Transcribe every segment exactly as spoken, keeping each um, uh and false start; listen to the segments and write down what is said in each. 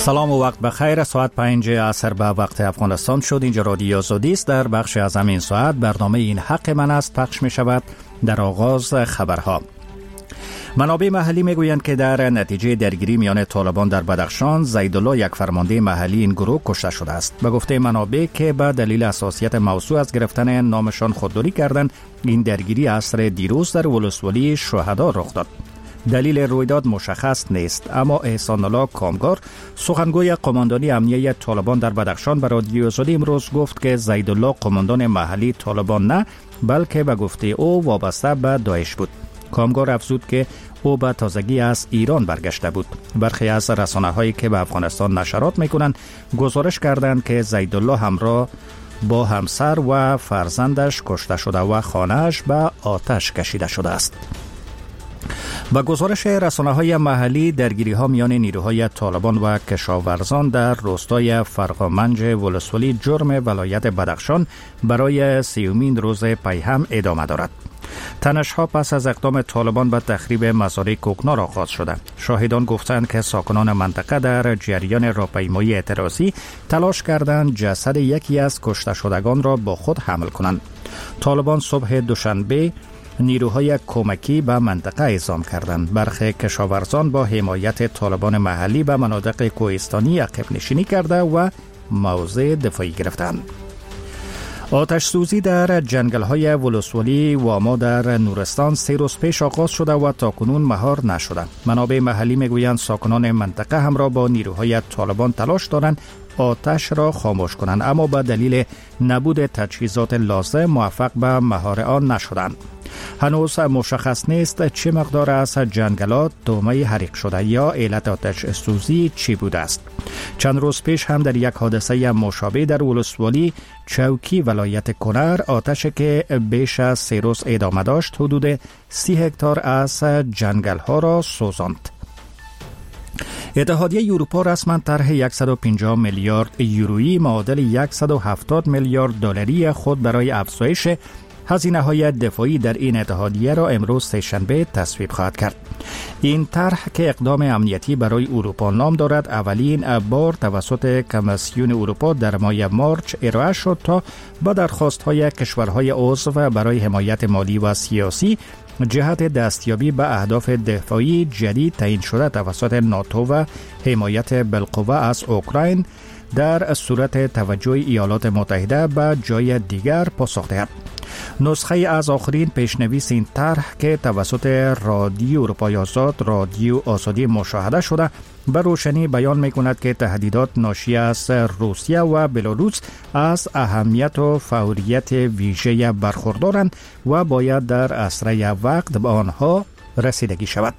سلام و وقت بخیر. ساعت پنج عصر به وقت افغانستان شد. اینجا رادیو آزادی است. در بخش از همین ساعت برنامه این حق من است پخش می شود. در آغاز خبرها. منابع محلی میگویند که در نتیجه درگیری میان طالبان در بدخشان، زیدالله یک فرمانده محلی این گروه کشته شده است. به گفته منابع که به دلیل حساسیت موضوع از گرفتن نامشان خودداری کردند، این درگیری عصر دیروز در ولسوالی شهدا رخ داد. دلیل رویداد مشخص نیست، اما احسان الله کامگار، سخنگوی قماندانی امنیه طالبان در بدخشان، به رادیو آزادی امروز گفت که زیدالله قماندان محلی طالبان نه، بلکه به گفته او وابسته به داعش بود. کامگار افزود که او به تازگی از ایران برگشته بود. برخی از رسانه‌هایی که به افغانستان نشرات میکنند گزارش کردند که زیدالله همراه با همسر و فرزندش کشته شده و خانه‌اش به آتش کشیده شده است. با گزارش رسانه‌های محلی، درگیری‌ها میان نیروهای طالبان و کشاورزان در روستای فرقامنج ولسوالی جرم ولایت بدخشان برای سیومین روز پی هم ادامه دارد. تنش‌ها پس از اقدام طالبان به تخریب مزارع کوکنار آغاز شده. شاهدان گفتند که ساکنان منطقه در جریان راهپیمایی اعتراضی تلاش کردند جسد یکی از کشته شدگان را با خود حمل کنند. طالبان صبح دوشنبه نیروهای کمکی به منطقه اعزام کردند. برخی کشاورزان با حمایت طالبان محلی به مناطق کوهستانی عقب نشینی کرده و موضع دفاعی گرفتند. آتش سوزی در جنگل‌های ولسوالی واما در نورستان سه روز پیش آغاز شده و تاکنون مهار نشده. منابع محلی میگویند ساکنان منطقه همراه با نیروهای طالبان تلاش دارند آتش را خاموش کنند، اما به دلیل نبود تجهیزات لازم موفق به مهار آن نشدند. هنوز مشخص نیست چه مقدار از جنگلات تومه حریق شده یا علت آتش سوزی چی بوده است. چند روز پیش هم در یک حادثه مشابه در ولسوالی چوکی ولایت کنر آتش که بیش از سه روز ادامه داشت حدود سی هکتار از جنگل ها را سوزاند. اتحادیه اروپا رسما طرح صد و پنجاه میلیارد یورویی معادل صد و هفتاد میلیارد دلاری خود برای افزایش هزینه‌های دفاعی در این اتحادیه را امروز سه‌شنبه تصویب خواهد کرد. این طرح که اقدام امنیتی برای اروپا نام دارد، اولین بار توسط کمیسیون اروپا در ماه مارچ ارائه شد تا با درخواست‌های کشورهای عضو برای حمایت مالی و سیاسی جهت دستیابی به اهداف دفاعی جدید تعیین شده توسط ناتو و حمایت بالقوه از اوکراین در صورت توجه ایالات متحده به جای دیگر پاسخ دهد. نسخه از آخرین پیشنویس این طرح که توسط رادیو اروپای آزاد رادیو آزادی مشاهده شده به روشنی بیان می‌کند که تهدیدات ناشی از روسیه و بلاروس از اهمیت و فوریت ویژه برخوردارند و باید در اسرع وقت به آنها رسیدگی شود.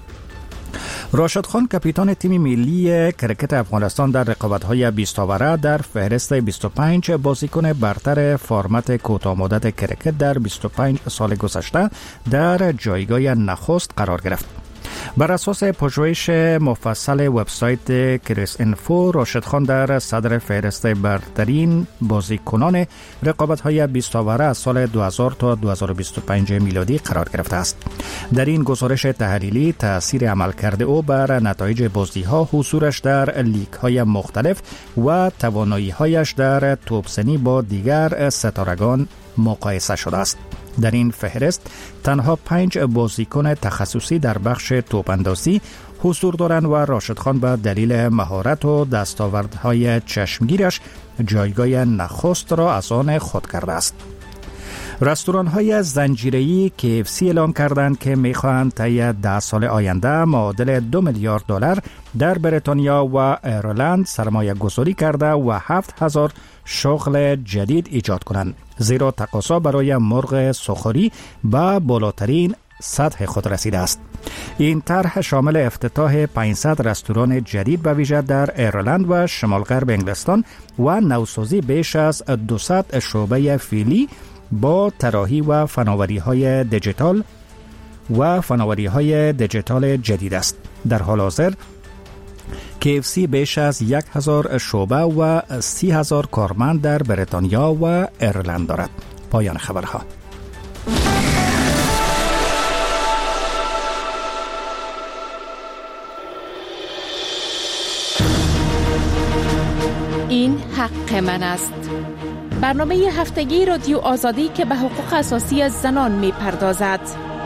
راشد خان، کاپیتان تیم ملی کرکت افغانستان در رقابت‌های بیست اوره، در فهرست بیست و پنج بازیکن برتر فرمت کوتاه مدت کرکت در بیست و پنج سال گذشته در جایگاه نخست قرار گرفت. بر اساس پژوهش مفصل وبسایت کریس اینفو، راشد خان در صدر فهرست برترین بازیکنان رقابت‌های بیست اوره از سال دو هزار تا دو هزار و بیست و پنج میلادی قرار گرفته است. در این گزارش تحلیلی تأثیر عملکرد او بر نتایج بازی‌ها، حضورش در لیگ‌های مختلف و توانایی‌هایش در توپ‌زنی با دیگر ستارگان مقایسه شده است. در این فهرست تنها پنج بازیکن تخصصی در بخش توپ‌اندازی حضور دارند و راشد خان به دلیل مهارت و دستاوردهای چشمگیرش جایگاه نخست را از آن خود کرده است. رستوران‌های زنجیره‌ای کی اف سی اعلام کردند که می‌خواهند طی ده سال آینده معادل دو میلیارد دلار در بریتانیا و ایرلند سرمایه گذاری کرده و هفت هزار شغل جدید ایجاد کنند، زیرا تقاضا برای مرغ سوخوری به بالاترین سطح خود رسیده است. این طرح شامل افتتاح پانصد رستوران جدید به ویژه در ایرلند و شمال غرب انگلستان و نوسازی بیش از دویست شعبه فعلی با طراحی و فناوری‌های دیجیتال و فناوری‌های دیجیتال جدید است. در حال حاضر کی اف سی بیش از یک هزار شعبه و سی هزار کارمند در بریتانیا و ایرلند دارد. پایان خبرها. حق من است. برنامه هفتگی رادیو آزادی که به حقوق اساسی زنان می پردازد.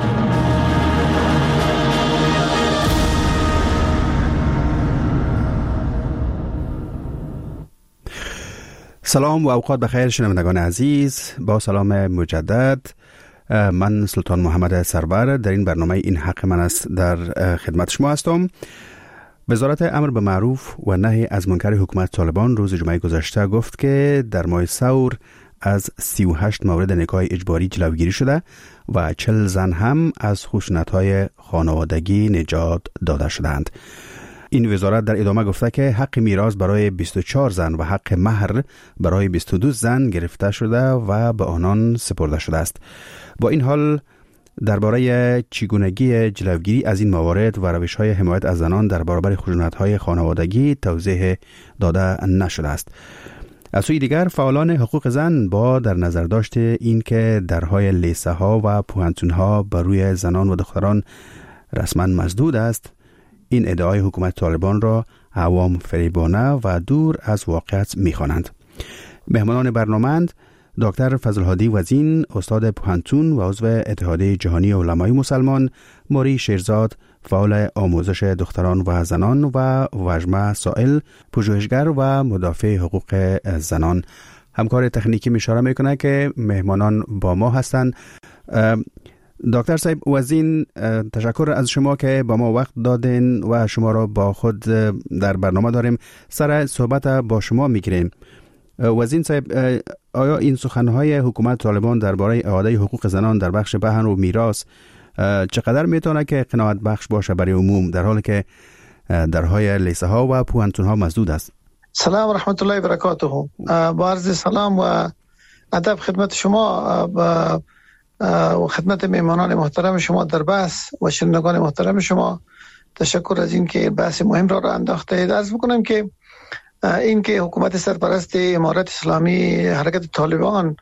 سلام و اوقات بخیر شنوندگان عزیز. با سلام مجدد، من سلطان محمد سرور در این برنامه این حق من است در خدمت شما هستم. وزارت امر به معروف و نهی از منکر حکومت طالبان روز جمعه گذشته گفت که در ماه ثور از سی و هشت مورد نکاح اجباری جلوگیری شده و چهل زن هم از خشونت‌های خانوادگی نجات داده شدند. این وزارت در ادامه گفته که حق میراث برای بیست و چهار زن و حق مهر برای بیست و دو زن گرفته شده و به آنان سپرده شده است. با این حال درباره چگونگی جلوگیری از این موارد و روش‌های حمایت از زنان در برابر خشونت‌های خانوادگی توضیح داده نشده است. از سوی دیگر فعالان حقوق زن با در نظر داشت این که درهای لیسه ها و پوهنتون ها بر روی زنان و دختران رسما مسدود است، این ادعای حکومت طالبان را عوام فریبانه و دور از واقعیت می‌خوانند. مهمانان برنامه‌اند دکتر فضل‌هادی وزین، استاد پوهنتون و عضو اتحادیه جهانی علمای مسلمان، موری شیرزاد، فعال آموزش دختران و زنان و وجمه سائل، پژوهشگر و مدافع حقوق زنان. همکار تکنیکی اشاره میکنه که مهمانان با ما هستند. دکتر صاحب وزین، تشکر از شما که با ما وقت دادین و شما را با خود در برنامه داریم. سر صحبت با شما میگیریم. وزین صاحب، آیا این سخنهای حکومت طالبان درباره اعاده حقوق زنان در بخش پهن و میراث چقدر میتونه که قناعت بخش باشه برای عموم در حالی که درهای لیسه ها و پوهنتون ها مسدود است؟ سلام و رحمت الله و برکاته. با عرض سلام و ادب خدمت شما و خدمت میهمانان محترم شما در بحث و شنوندگان محترم شما، تشکر از این که بحث مهم را را انداخته اید. عرض میکنم که این که حکومت سرپرست امارت اسلامی حرکت طالبان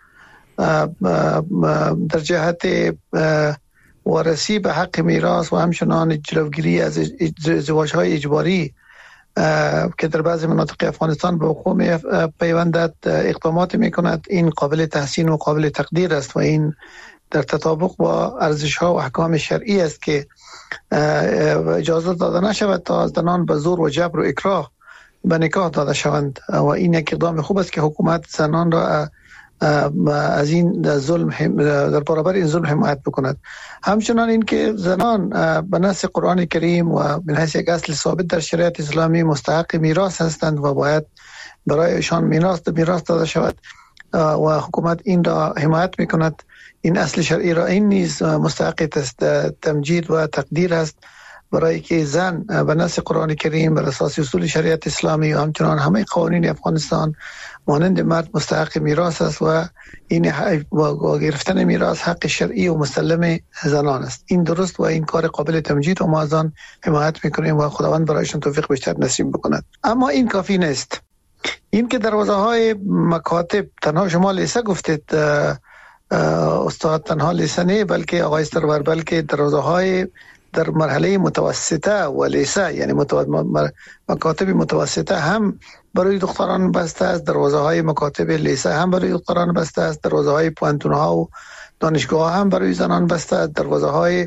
در جهت وارسی به حق میراث و همچنان جلوگیری از ازدواج‌های اجباری که در بعضی مناطق افغانستان به وقوع می‌پیوندد اقدامات می‌کند، این قابل تحسین و قابل تقدیر است و این در تطابق با ارزش‌ها و احکام شرعی است که اجازه داده نشود تا زنان به زور و جبر و اکراه به نکاح داده شوند و این یک اقدام خوب است که حکومت زنان را از این ظلم در برابر این ظلم حمایت بکند. همچنان این که زنان به نص قرآن کریم و به حیث یک اصل ثابت در شریعت اسلامی مستحق میراث هستند و باید برایشان میراث میراث داده شود و حکومت این را حمایت میکند. این اصل شرعی را این نیز مستحق تمجید و تقدیر است، برای که زن به نص قرآن کریم بر اساس اصول شریعت اسلامی و همچنان همه قوانین افغانستان مانند مرد مستحق میراث است و این و گرفتن میراث حق شرعی و مسلم زنان است. این درست و این کار قابل تمجید و ما از آن حمایت میکنیم و خداوند برایشان توفیق بیشتر نصیب بکند. اما این کافی نیست. این که دروازه های مکاتب، تنها شما لیسه گفتید استاد، تنها لیسه نه بلکه آقای سرور، بلکه دروازه های در مرحله متوسطه و لیسه، یعنی مکاتب متوسطه هم برای دختران بسته است، دروازه های مکاتب لیسه هم برای دختران بسته است، دروازه های پوهنتون ها و دانشگاه هم برای زنان بسته است، دروازه های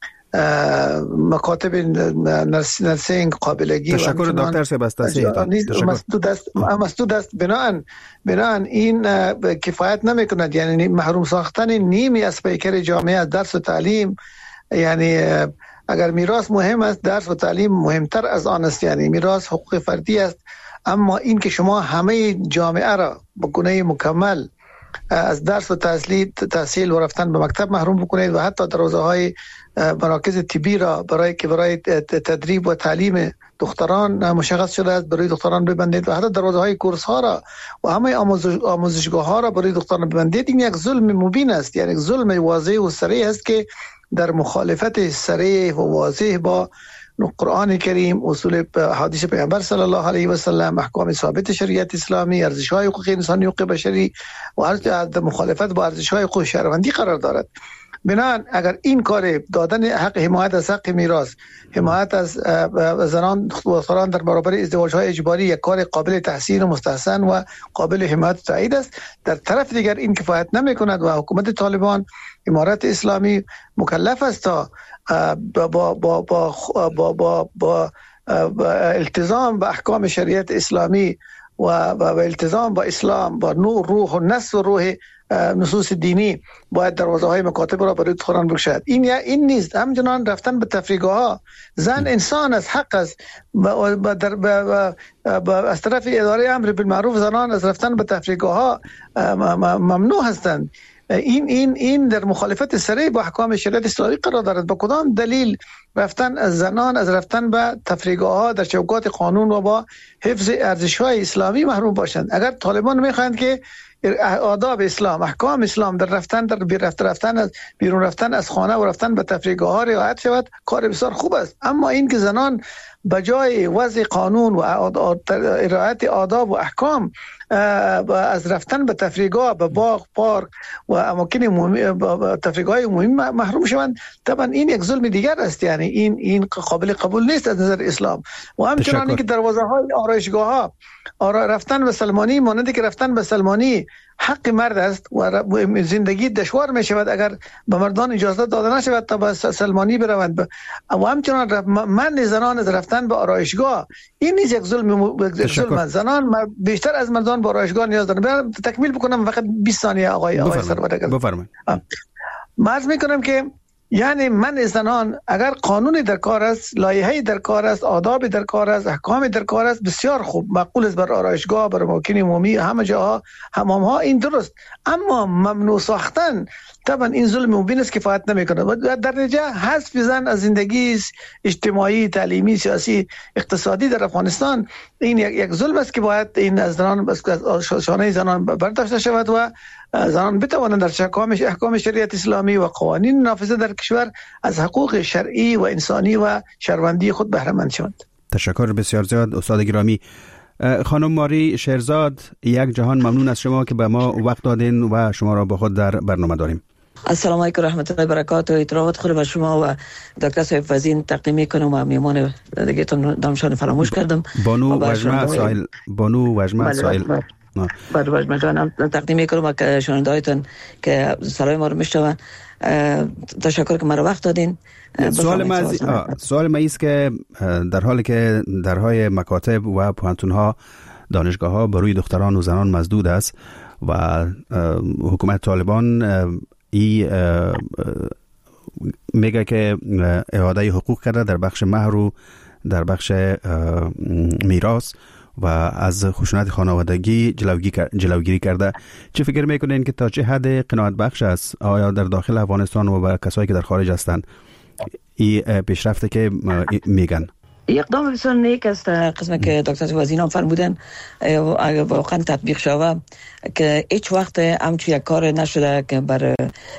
مکاتب نرسینگ قابلگی. تشکر دکتر سباستاسی. مسدود است مسدود است بناهن بناهن این کفایت نمی کند، یعنی محروم ساختن نیمی از پیکر جامعه از درس و تعلیم. یعنی اگر میراث مهم است، درس و تعلیم مهمتر از آن است. یعنی میراث حقوق فردی است، اما این که شما همه جامعه را به گونه مکمل از درس و تحصیل تحصیل و رفتن به مکتب محروم بکنید و حتی دروازه های مراکز طبی را برای که برای تدریب و تعلیم دختران مشخص شده است برای دختران ببندید و حتی دروازه های کورس ها را و همه آموزش آموزشگاه ها را برای دختران ببندید. این یک ظلم مبین است، یعنی ظلم واضح و صریح است که در مخالفت صریح و واضح با قرآن کریم، اصول حدیث پیامبر صلی الله علیه و سلم، احکام ثابت شریعت اسلامی، ارزش‌های حقوق انسانی و حقوق بشری و در مخالفت با ارزش‌های حقوق شهروندی قرار دارد. بنابراین اگر این کار دادن حق حمایت از حق میراث، حمایت از زنان خودسالان در برابر ازدواج‌های اجباری یک کار قابل تحسین و مستحسن و قابل حمایت و تایید است، در طرف دیگر این کفایت نمی‌کند و حکومت طالبان، امارت اسلامی مکلف است تا با با با با با, با, با التزام به احکام شریعت اسلامی و التزام با اسلام، با نور روح و نص و روح نصوص دینی باید دروازه های مکاتب را برای دختران بگشاید. این یا این نیست. همچنان رفتن به تفریقه ها، زن انسان از حق است از طرف اداره امر بالمعروف، زنان از رفتن به تفریقه ها ممنوع هستند. این این این در مخالفت صریح با احکام شریعت اسلامی قرار دارد. با کدام دلیل رفتن از زنان از رفتن به تفریقه ها در چوکات قانون و با حفظ ارزش های اسلامی محروم باشند؟ اگر طالبان میخواهند که آداب اسلام، احکام اسلام در رفتن در بی رفت رفتن از بیرون رفتن از خانه و رفتن به تفریقه ها رعایت شود، کار بسیار خوب است. اما این که زنان بجای وضع قانون و رعایت آداب و احکام از رفتن به تفریقه به باغ، پارک و اماکن تفریقه های مهم محروم شوند، طبعا این یک ظلم دیگر است. یعنی این این قابل قبول نیست از نظر اسلام. و همچنان که دروازه های آرایشگاه ها رفتن به سلمانی مانند که رفتن به سلمانی حق مرد است و زندگی دشوار می شود اگر به مردان اجازه داده نشود تا به سلمانی بروند. و همچنان من زنان از رفتن به آرایشگاه، این نیز یک ظلم ظلم. زنان بیشتر از مردان به آرایشگاه نیاز دارند. تکمیل بکنم فقط بیست ثانیه آقای آقای سرور. بفرمایید. عرض میکنم که یعنی من زنان اگر قانونی در کار است، لایحه‌ای در کار است، آداب در کار است، احکام در کار است، بسیار خوب، مقبول است بر آرایشگاه، بر اماکن عمومی، همه جاها، حمام ها، این درست. اما ممنوع ساختن طبعا این ظلم مبین است، کفایت نمیکنه. و در نتیجه حذف زن از زندگی اجتماعی، تعلیمی، سیاسی، اقتصادی در افغانستان این یک, یک ظلم است که باید این از زنان از شانه زنان برداشته شود و زنان بتوانند در احکام شریعت اسلامی و قوانین نافذه در کشور از حقوق شرعی و انسانی و شهروندی خود بهره مند شوند. تشکر بسیار زیاد استاد گرامی. خانم ماری شیرزاد، یک جهان ممنون از شما که به ما وقت دادین و شما را با خود در برنامه داریم. السلام علیکم و رحمت الله و برکاته. اطلاعات خود به شما و دکتر صاحب وزین تقدیم میکنم و میهمان دیگه تون نامشان فراموش کردم. بانو وجمه سائل بانو وجمه سائل بعد وجمه جانم تقدیم میکنم که شنوندهایتون که صدای ما رو میشنون. تشکر که مرا وقت دادین. سوال ما سوال ما است که در حالی که درهای مکاتب و پوهنتون‌ها، دانشگاه‌ها بر روی دختران و زنان مسدود است و حکومت طالبان ای میگه که اعاده حقوق کرده در بخش مهر و در بخش میراث و از خشونت خانوادگی جلوگیری کرده، چه فکر میکنین که تا چه حد قناعت بخش است؟ آیا در داخل افغانستان و با کسایی که در خارج هستند این پیشرفته که میگن؟ اقدام بسیار نیک است قسمی که دکتر وزین هم فرمودن اگر واقعا تطبیق شود که هیچ وقت همچون یک کار نشده که بر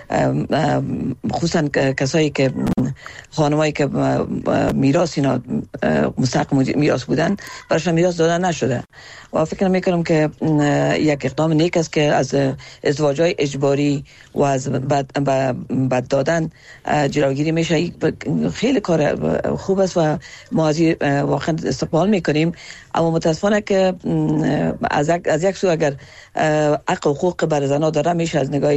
خصوصا کسایی که خانمایی که میراث اینا مستحق میراث بودن براشون میراث دادن نشده و فکر میکنم که یک اقدام نیک است که از ازدواج‌های اجباری و از بد, بد دادن جلوگیری میشه. خیلی کار خوب است و ما از واقعا استقبال میکنیم. اما متاسفانه که از یک, از یک سو اگر حق حقوق بر زنها داره میشه از نگاه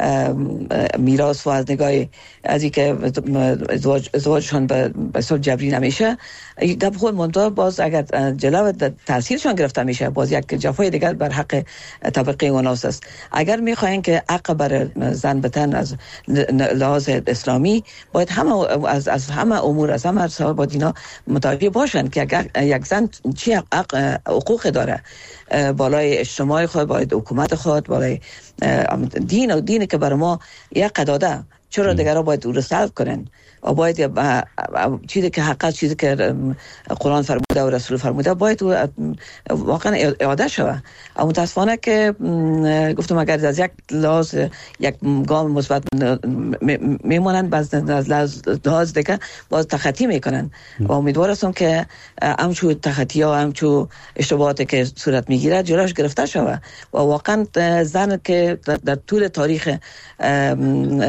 میراث و از نگاه از اینکه ازدواج ازدواجشان به صورت جبری نمیشه، گپ خود منتها باز اگر جلو تاثیرشان گرفته میشه باز یک جفای دیگر بر حق طبقه اوناست است. اگر میخواین که حق بر زن بتن از لحاظ اسلامی باید همه از از همه امور از همه سوال با دینا متوجه باشن که اگر یک زن چی حق حقوق داره بالای اجتماع خود، باید حکومت خود، بالای دین و دینی که بر ما یک قداده، چرا دیگرها باید او رو سلب کنن و باید چیزی که حق است، چیزی که قرآن فرموده و رسول فرموده باید واقعا اعاده شود. اما متاسفانه که گفتم اگر از یک لحاظ یک گام مثبت میمونن باز از لحاظ دیگه باز تخطی میکنن و امیدوار هستم که همچون تخطی ها همچون اشتباهاتی که صورت میگیره جلوش گرفته شود و واقعا زن که در طول تاریخ مملکت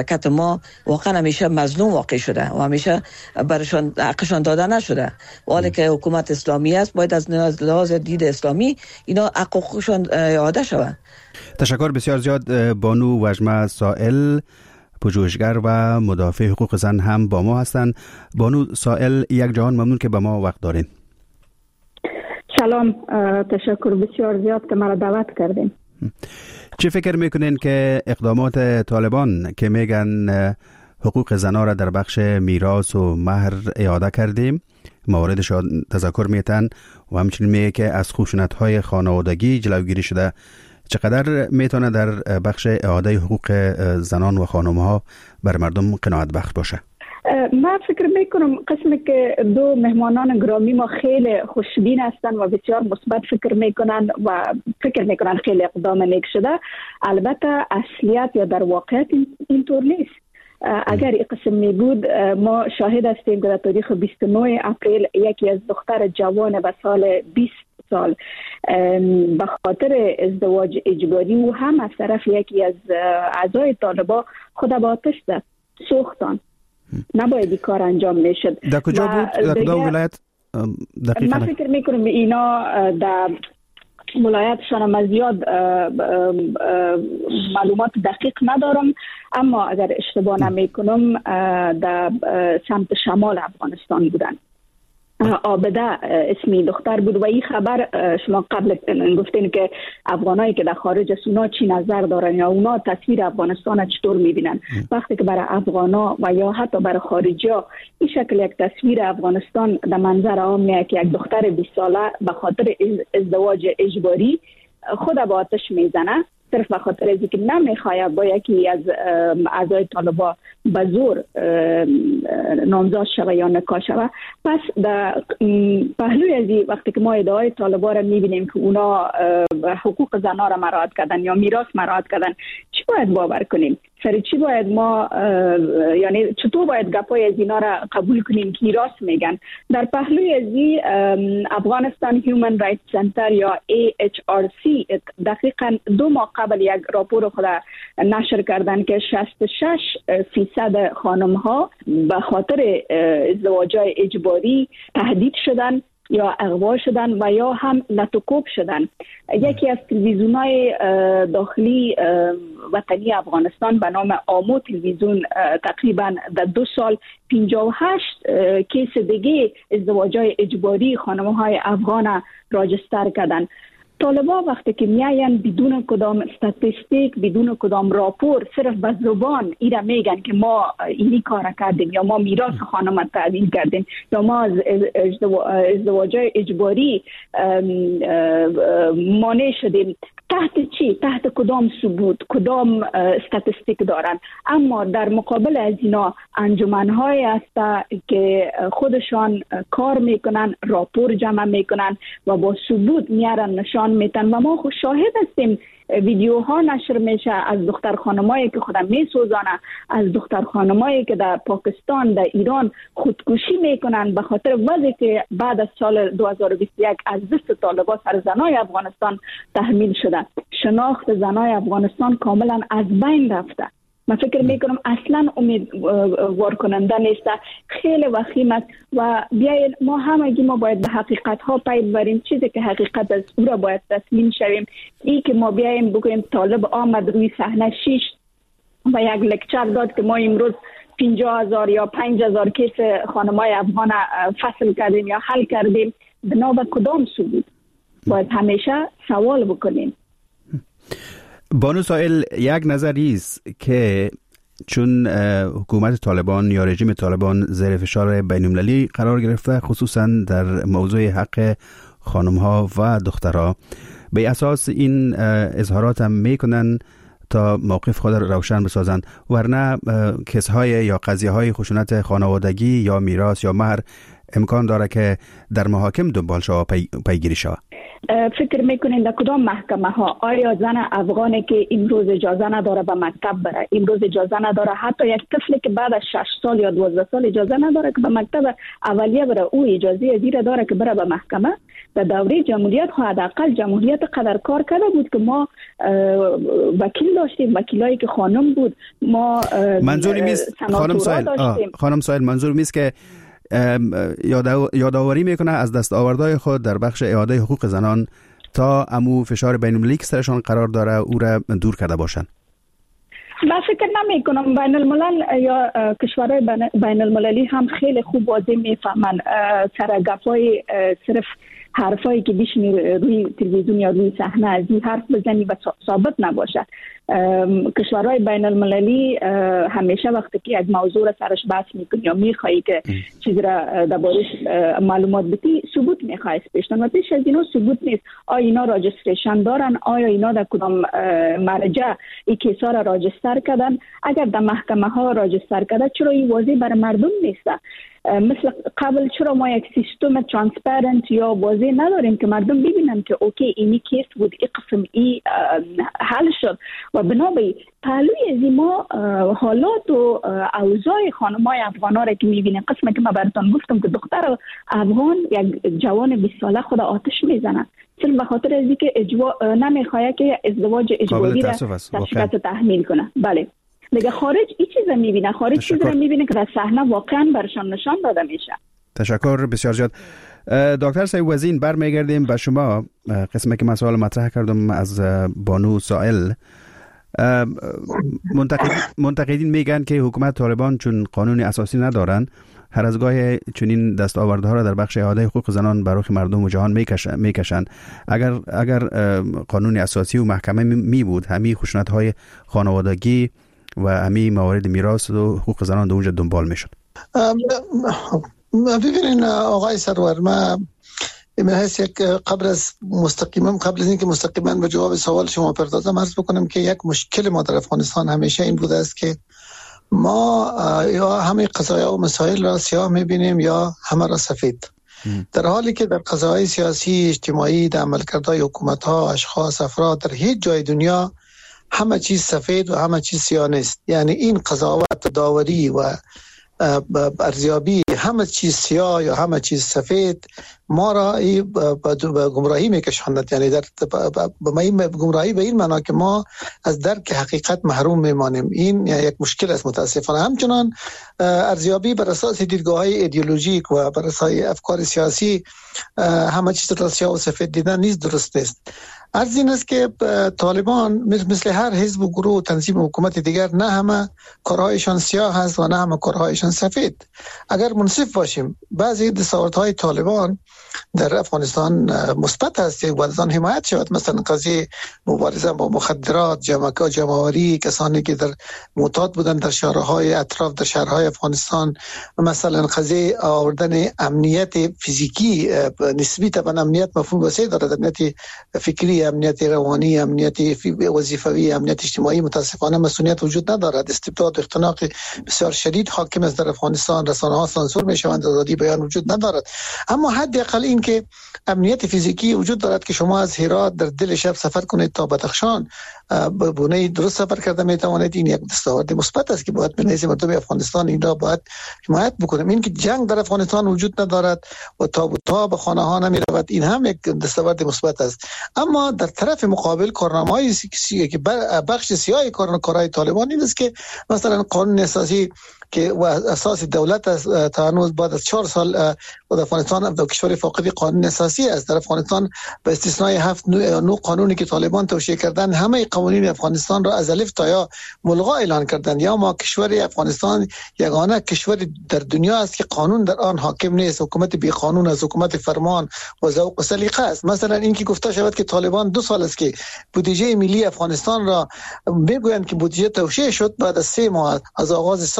مملکت ما واقعا همیشه مظلوم واقع شده و همیشه برشان حقشان داده نشده. حالا که حکومت اسلامی است باید از لحاظ دید اسلامی اینا حقوقشان اعاده شود. تشکر بسیار زیاد. بانو وژمه سائل، پژوهشگر و مدافع حقوق زن هم با ما هستند. بانو سائل، یک جهان ممنون که به ما وقت دارین. سلام، تشکر بسیار زیاد که مرا دعوت کردین. چه فکر میکنین که اقدامات طالبان که میگن حقوق زنها را در بخش میراث و مهر اعاده کردیم، مواردش تذکر میتن و همچنین میگه که از خشونت‌های خانوادگی جلوگیری شده، چقدر میتونه در بخش اعاده حقوق زنان و خانم‌ها بر مردم قناعت بخش باشه؟ من فکر میکنم قسمی که دو مهمانان گرامی ما خیلی خوشبین هستند و بسیار مثبت فکر میکنن و فکر میکنن خیلی اقدام نیک شده. البته اصلیت یا در واقعیت اینطور نیست. اگر این قسم می بود ما شاهد هستیم که در تاریخ بیست و نه اپریل یکی از دختر جوان به سال بیست سال به خاطر ازدواج اجباری و هم از طرف یکی از اعضای طالبا خود به آتش زد، سوختان. نباید این کار انجام میشد. در کجا بود؟ در کدام ولایت؟ من فکر میکنم اینا در ولایتشان هم زیاد معلومات دقیق ندارم، اما اگر اشتباه نمیکنم در سمت شمال افغانستان بودن. آبده اسمی دختر بود و این خبر شما قبل گفتین که افغانایی که در خارج از اونا چی نظر دارن یا اونا تصویر افغانستان چطور میبینن. وقتی که برای افغانا و یا حتی برای خارجی ها این شکل یک تصویر افغانستان در منظر عام میاد که یک دختر بیست ساله به خاطر ازدواج اجباری خود به آتش میزنه، صرف به خاطر از اینکه نمیخواد با یکی از اعضای طالبا به زور نامزد شوه یا نکاح شوه. پس در پهلوی از این وقتی که ما ادعای طالبا را میبینیم که اونا حقوق زنها را مراعات کردن یا میراث مراعات کردن، چی باید باور کنیم؟ سر چی باید ما یعنی چطور باید گپای از اینا را قبول کنیم که میراث میگن؟ در پهلوی از این افغانستان هیومن رایت سنتر یا ای اچ آر سی دقیقاً دو ماه قبل یک راپور خود نشر کردن که شصت و شش فیصد خانم ها به خاطر ازدواج‌های اجباری تهدید شدن یا اغوا شدن و یا هم لطوکوب شدن. یکی از تلویزیون‌های داخلی وطنی افغانستان به نام آمو تلویزیون تقریبا در دو سال پنجاه و هشت کیس دیگه ازدواج‌های اجباری خانم‌های افغان راجستر کردن. طالبا وقتی که میاین بدون کدام استاتستیک، بدون کدام راپور، صرف به زبان ایرا میگن که ما اینی کار کردیم یا ما میراث خانم تعدیل کردیم یا ما از ازدواج اجباری مانع شدیم، تحت چی؟ تحت کدام ثبوت، کدام استاتستیک دارن؟ اما در مقابل از اینا انجمن‌هایی هست که خودشان کار میکنن، راپور جمع میکنن و با ثبوت میارن نشان میتن و ما خود شاهد هستیم. ویدیوها نشر میشه از دختر خانمایی که خودم میسوزانه، از دختر خانمایی که در پاکستان، در ایران خودکشی میکنن به خاطر وضعی که بعد از سال دو هزار و بیست و یک از دست طالبان سر زنای افغانستان تحمیل شده. شناخت زنای افغانستان کاملا از بین رفته. من فکر میکنم اصلا امیدوار کننده نیست، خیلی وخیم است و بیاید ما همگی ما باید به حقیقت ها پی ببریم. چیزی که حقیقت است او را باید تسلیم شویم. این که ما بیایم بگوییم طالب آمد روی صحنه شیش و یک لکچر داد که ما امروز پنجاه هزار یا پنج هزار کیس خانمای افغان فصل کردیم یا حل کردیم، بنا به کدام ثبوت؟ باید همیشه سوال بکنیم. بانو سائل، یک نظری است که چون حکومت طالبان یا رژیم طالبان زیر فشار بین‌المللی قرار گرفته، خصوصا در موضوع حق خانم‌ها و دخترها، به اساس این اظهارات هم میکنن تا موقف خود را روشن بسازند، ورنه کس‌های یا قضیه‌های خشونت خانوادگی یا میراث یا مهر امکان داره که در محاکم دنبال شود پی، پیگیری شود؟ فکر میکنین در کدام محکمه ها؟ آیا زن افغانی که امروز اجازه نداره به مکتب بره، امروز اجازه نداره، حتی یک طفلی که بعد از شش سال یا دوازده سال اجازه نداره که به مکتب اولیه بره، او اجازه زیر داره که بره به محکمه؟ در دوره جمهوریت ها حداقل جمهوریت قدر کار کرده بود که ما وکیل داشتیم، وکیلایی که خانم بود، ما منظوری میست خانم سایل خانم سایل منظور میست که یادآوری میکنه از دستاوردهای خود در بخش اعاده حقوق زنان تا امو فشار بین المللی که سرشان قرار داره او را دور کرده باشند. من فکر نمی کنم بین الملل یا کشورهای بین المللی هم خیلی خوب واضح میفهمن سرگفای صرف حرفایی که بشنی روی تلویزیون یا روی صحنه از این حرف بزنی و ثابت نباشه. کشورهای بین المللی همیشه وقتی که یک موضوع را سرش بحث میکنی یا میخوایی که چیز را دربارش معلومات بدی، ثبوت میخوای پیشتن و پیش از اینا ثبوت نیست. آیا اینا راجستریشن دارن؟ آیا اینا در کدام مرجع این کیسا را راجستر کردن؟ اگر در محکمه ها راجستر کرده چرا این واضح برای مردم نیسته؟ مثل قبل چرا ما یک سیستم ترانسپرنت یا واضح نداریم که مردم ببینن که اوکی اینی کیس بود، این قسم ای حل شد و بنابراین پهلوی از ما حالات و اوضاع خانمای افغان ها را که میبینیم، قسمه که ما براتون گفتم که دختر افغان یک جوان بیست ساله خود آتش میزنه صرف به خاطر از اینکه اجوا... نمیخواه که ازدواج اجباری را تشخیص تحمیل کنه. بله دیگه خارج این چیزا میبینه، خارج چیزا رو میبینه که در صحنه واقعا برشان نشان داده میشه. تشکر بسیار زیاد. دکتر سعید وزین، برمیگردیم به شما. قسمی که من سوال مطرح کردم از بانو سائل، منتقد منتقدین میگن که حکومت طالبان چون قانون اساسی ندارن، هر از گاهی چنین دستاوردها را در بخش اعاده حقوق زنان بر رخ مردم و جهان میکشن میکشن. اگر اگر قانون اساسی و محکمه می بود، همین خشونت‌های خانوادگی و همین موارد میراث و حقوق زنان در اونجا دنبال میشد. ببینین آقای سرور، ما من حیث یک قبل از مستقیما قبل از اینکه مستقیما به جواب سوال شما پردازم عرض بکنم که یک مشکل ما در افغانستان همیشه این بوده است که ما یا همه قضایا و مسائل را سیاه میبینیم یا همه را سفید، در حالی که در قضاهای سیاسی اجتماعی در عملکردهای حکومت‌ها، اشخاص، افراد در هیچ جای دنیا همه چیز سفید و همه چیز سیاه نیست. یعنی این قضاوت، داوری و ارزیابی همه چیز سیاه یا همه چیز سفید ما را به گمراهی میکشاند. یعنی در به گمراهی به این معنا که ما از درک حقیقت محروم میمانیم. این یعنی یک مشکل است متاسفانه. همچنان ارزیابی بر اساس دیدگاه‌های ایدئولوژیک و بر اساس افکار سیاسی همه چیز را سیاه و سفید دیدن نیز درست نیست. عرض این است که طالبان مثل هر حزب و گروه و تنظیم و حکومت دیگر نه همه کارهایشان سیاه هست و نه همه کارهایشان سفید. اگر منصف باشیم بعضی دستاوردهای طالبان در افغانستان مثبت هست که باید از آن حمایت شود. مثلا قضیه مبارزه با مخدرات، جمع‌ها جمع‌آوری کسانی که در معتاد بودن در شهرهای اطراف در شهرهای افغانستان، مثلا قضیه آوردن امنیت فیزیکی نسبی طبعا امنیت مفهوم وسیع دارد، امنیت فکری، امنیت روانی، امنیت وظیفوی، امنیت اجتماعی. متاسفانه مسئولیت وجود ندارد. استبداد و اختناق بسیار شدید حاکم است در افغانستان، رسانه‌ها سانسور میشوند، آزادی بیان وجود ندارد. اما حداقل این که امنیت فیزیکی وجود دارد که شما از هرات در دل شب سفر کنید تا بدخشان به گونه درست سفر کرده میتوانید. این یک دستاورد مثبت است که باید به نزد مردم افغانستان این را باید حمایت بکنیم. این که جنگ در افغانستان وجود ندارد و تابوت‌ها به خانه ها نمی رود، این هم یک دستاورد مثبت است. اما در طرف مقابل کارنامه‌های که بخش سیاهی کارهای طالبان این است که مثلا قانون اساسی که و اساس دولت است تا هنوز بعد از چهار سال در افغانستان دو کشور فاقد قانون اساسی است. در افغانستان به استثنای هفت نو قانونی که طالبان توشیح کردن همه قوانین افغانستان را از الف تا یا ملغا اعلان کردند. یا ما کشور افغانستان یگانه کشور در دنیا است که قانون در آن حاکم نیست، حکومت بی قانون از حکومت فرمان و ذوق و سلیقه است. مثلا اینکه گفته شود که طالبان دو سال است که بودجه ملی افغانستان را میگویند که بودجه توشیح شد بعد از سه ماه از آغاز سال، اما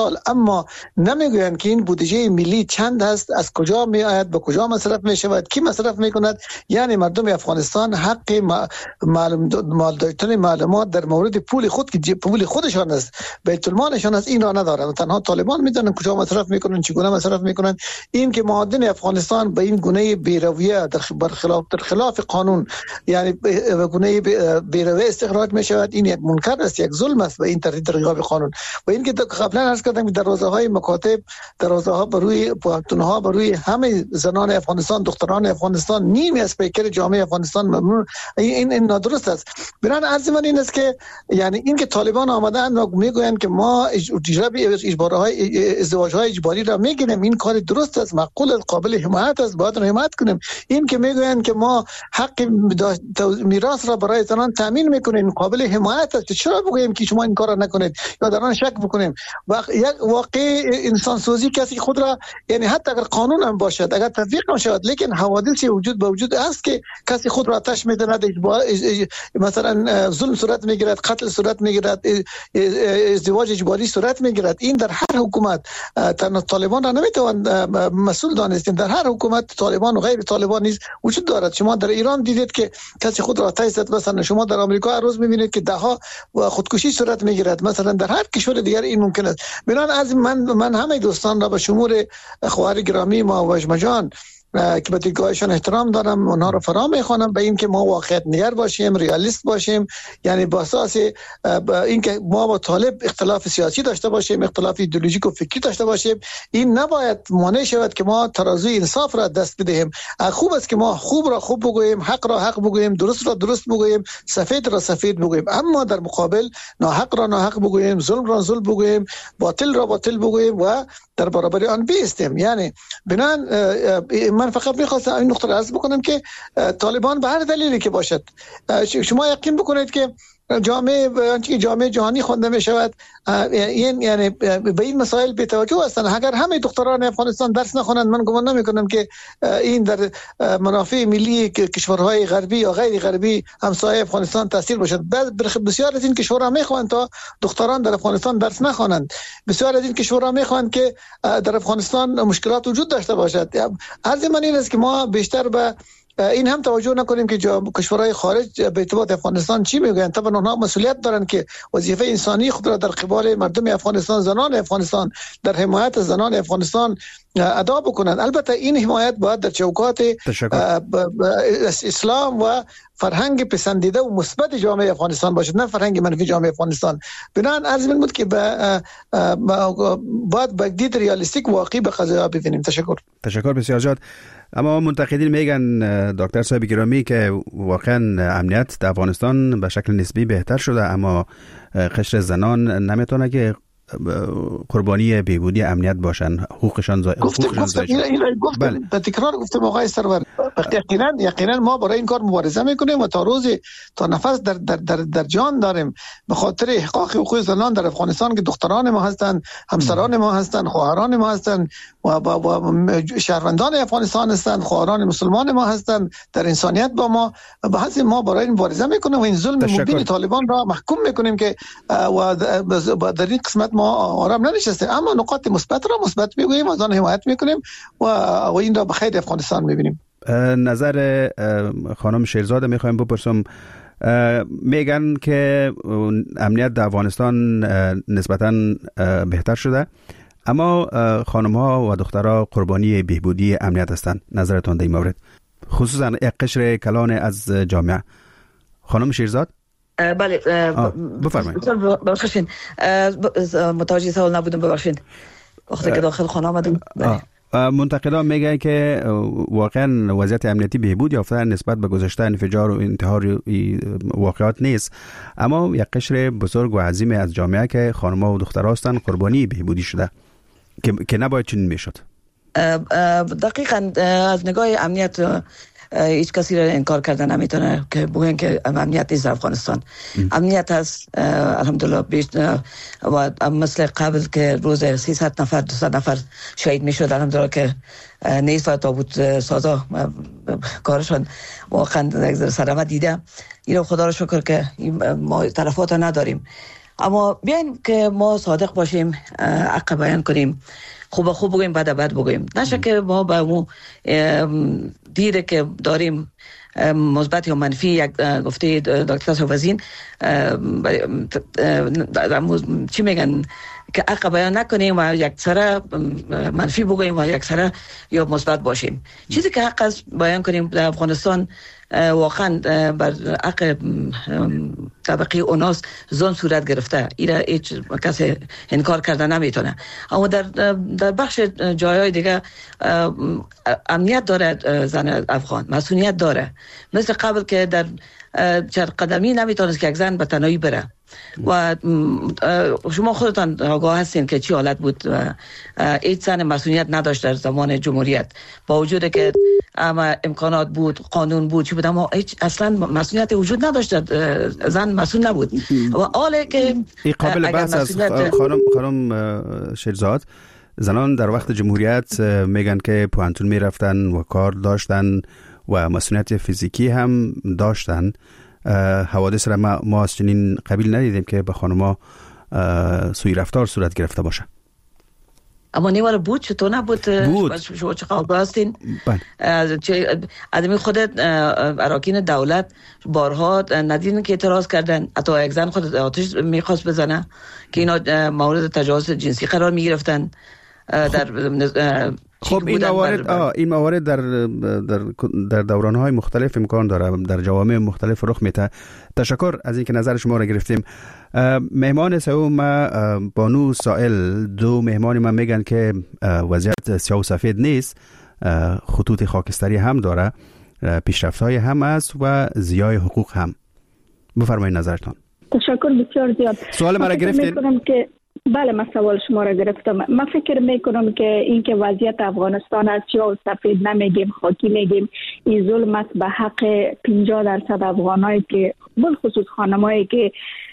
اما نمیگویند که این بودجه ملی چند است، از کجا می آید، به کجا مصرف می شود، کی مصرف می کند. یعنی مردم افغانستان حق معلوم مال داشتن معلومات در مورد پول خود که پول خودشان است، بیت المالشان است، این را ندارند. تنها طالبان میدونن کجا مصرف میکنن، چگونه مصرف میکنن. این که معادن افغانستان به این گونه بی‌رویه در برخلاف در خلاف قانون، یعنی به گونه بی‌رویه استخراج می شود، این یک منکر است، یک ظلم است به این ترتیب در غیاب قانون. و این که قبلا عرض کردم که دروازه‌های مکاتب، دروازه‌ها بر روی پوهنتون‌ها، بر روی همه زنان افغانستان، دختران افغانستان، نیمی از پیکر جامعه افغانستان ممنون، این این نادرست است. بران عرض من این است که یعنی این که طالبان آمدن و میگویند که ما اجرای اجبارهای ازدواج‌های اجباری را میگیریم، این کار درست است، معقول است، قابل حمایت است، باید حمایت کنیم. این که میگویند که ما حق میراث را برای زنان تامین میکنیم، قابل حمایت است. چرا بگوییم که شما این کار را نکنید یا در آن شک بکنیم؟ و یک واقع انسان سوزی کسی خود را، یعنی حتی اگر قانون هم باشد، اگر تطبیق هم شود، لیکن حوادثی وجود به وجود است که کسی خود را آتش می‌زند، مثلا ظلم صورت میگیرد، قتل صورت میگیرد، ازدواج اجباری صورت میگیرد. این در هر حکومت، تنها طالبان را نمیتوان مسئول دانست، در هر حکومت طالبان و غیر طالبان نیز وجود دارد. شما در ایران دیدید که کسی خود را آتش زد، مثلا شما در آمریکا هر روز میبینید که ده ها خودکشی صورت میگیرد، مثلا در هر کشور دیگر این ممکن است. بنابراین از من من همه دوستان را به شمول خواهر گرامی ما و جان که به دیدگاهشان احترام دارم، اونها رو فرا میخوانم به این که ما واقعیت نگر باشیم، ریالیست باشیم. یعنی با اساس این که ما با طالب اختلاف سیاسی داشته باشیم، اختلاف ایدئولوژیک و فکری داشته باشیم، این نباید مانع شود که ما ترازوی انصاف را دست بدهیم. خوب است که ما خوب را خوب بگوییم، حق را حق بگوییم، درست را درست بگوییم، سفید را سفید بگوییم، اما در مقابل ناحق را ناحق بگوییم، ظلم را ظلم بگوییم، باطل را باطل بگوییم و در برابر آن بیستیم. یعنی بنان من فقط میخواستم این نقطه را عرض بکنم که طالبان به هر دلیلی که باشد، شما یقین بکنید که جامعه که جامعه جهانی خوانده می شود، این یعنی به این مسائل بی توجه هستند. اگر همه دختران افغانستان درس نخوانند، من گمان نمی کنم که این در منافع ملی کشورهای غربی یا غیر غربی همسایه افغانستان تاثیر باشد. بسیار از این کشورها می خوانند تا دختران در افغانستان درس نخوانند. بسیار از این کشورها می خوانند که در افغانستان مشکلات وجود داشته باشد. عرض من این است که ما بیشتر به این هم توجه نکنیم که کشورهای خارج به ارتباط افغانستان چی میگن. طبعا اونها مسئولیت دارن که وظیفه انسانی خود را در قبال مردم افغانستان، زنان افغانستان، در حمایت زنان افغانستان ادا بکنند. البته این حمایت باید در چوکات اسلام و فرهنگ پسندیده و مثبت جامعه افغانستان باشد، نه فرهنگ منفی جامعه افغانستان. بنابراین عرض من بود که باید با دید ریالیستیک واقعی به قضایا ببینیم. تشکر. تشکر بسیار زیاد. اما منتقدین میگن دکتر صاحب گرامی که واقعا امنیت در افغانستان به شکل نسبی بهتر شده، اما قشر زنان نمیتونه که قربانی بهبودی امنیت باشن، حقوقشان زای حقوقشان زای این این گفتم به تکرار گفتم آقای سرور، یقینا یقینا ما برای این کار مبارزه میکنیم و تا روزی تا نفس در در در, در جان داریم به خاطر احقاق حقوق زنان در افغانستان که دختران ما هستند، همسران ما هستند، خواهران ما هستند و با, با شهروندان افغانستان هستند، خواهران مسلمان ما هستند، در انسانیت با ما به حسب ما برای این مبارزه میکنیم و این ظلم مبین طالبان را محکوم میکنیم که و در این قسمت ما آرام ننشسته، اما نقاط مثبت را مثبت میگوییم، از آن حمایت میکنیم و و این را به خیر افغانستان میبینیم. نظر خانم شیرزاده میخوایم بپرسم. میگن که امنیت در افغانستان نسبتاً بهتر شده، اما خانم ها و دخترها قربانی بهبودی امنیت هستند. نظرتون در این مورد، خصوصا یک قشر کلان از جامعه؟ خانم شیرزاد. بله بفرمایید. ببخشید متوجه سوال نبودم، ببخشید وقتی که داخل خانه آمدم. منتقدان میگن که واقعا وضعیت امنیتی بهبود یافته نسبت به گذشته، انفجار و انتحار واقعات نیست، اما یک قشر بزرگ و عظیم از جامعه که خانم‌ها و دخترها هستند قربانی بهبودی شده که که نباید چنین میشد. دقیقاً از نگاه امنیت هیچ کسی را انکار کردن نمیتونه که بگن که امنیت نیست در افغانستان. امنیت هست الحمدلله بیشتر و مثل قبل که روز سیصد نفر دویست نفر شهید میشد، الحمدلله که نیست و تابوت سازا کارشان واقعا سرمه دیده. این خدا را شکر که ما تلفات نداریم. اما بیاین که ما صادق باشیم، حق بیان کنیم، خوب خوب بگویم، بد بد بگویم. نشه که ما با اون دیده که داریم مثبت یا منفی، یک گفته دکتر شاوزین چی میگن که حق بیان نکنیم و یک سره منفی بگویم و یک سره یا مثبت باشیم. چیزی که حق است بیان کنیم در افغانستان واقعا بر حق طبقه اوناس زن صورت گرفته، اینا هیچ کسی انکار کرده نمیتونه. اما در در بخش جایهای دیگه امنیت داره زن افغان، مسئولیت داره، مثل قبل که در چهار قدمی نمیتونست که یک زن به تنهایی بره و شما خودتان آگاه هستین که چی حالت بود و هیچ زن مسئولیت نداشت در زمان جمهوریت، با وجود که اما امکانات بود، قانون بود، چی بود، اما هیچ اصلا مسئولیت وجود نداشت، زن مسئول نبود. و حاله که قابل بحث از خانم خانم شیرزاد، زنان در وقت جمهوریت میگن که پوهنتون میرفتن و کار داشتن و مسئولیت فیزیکی هم داشتن. حوادث را ما, ما از چنین قبیل ندیدیم که به خانم‌ها سوی رفتار صورت گرفته باشه. اما نیوار بود، چطور نبود؟ بود. شما چه خبر هستین؟ آدمی خودت اراکین دولت بارها ندیدن که اعتراض کردن، حتی یک زن خود آتش میخواست بزنه که اینا مورد تجاوز جنسی قرار میگرفتن در خب این موارد آه این موارد در در در دوران‌های مختلف امکان داره، در جوامع مختلف رخ میده. تشکر از اینکه نظر شما را گرفتیم. مهمان سوم بانو سائل، دو مهمان ما میگن که وضعیت سیاه و سفید نیست، خطوط خاکستری هم داره، پیشرفت‌های هم است و ضیاع حقوق هم. بفرمایید نظرتان. تشکر بسیار زیاد. سوال مرا گرفتین؟ بله، من سوال شما را گرفتم. من فکر میکنم که اینکه وضعیت افغانستان از سیاه و سفید نمیگیم، خاکی میگیم، این ظلم است به حق پنجاه درصد افغانایی که بالخصوص خانمایی که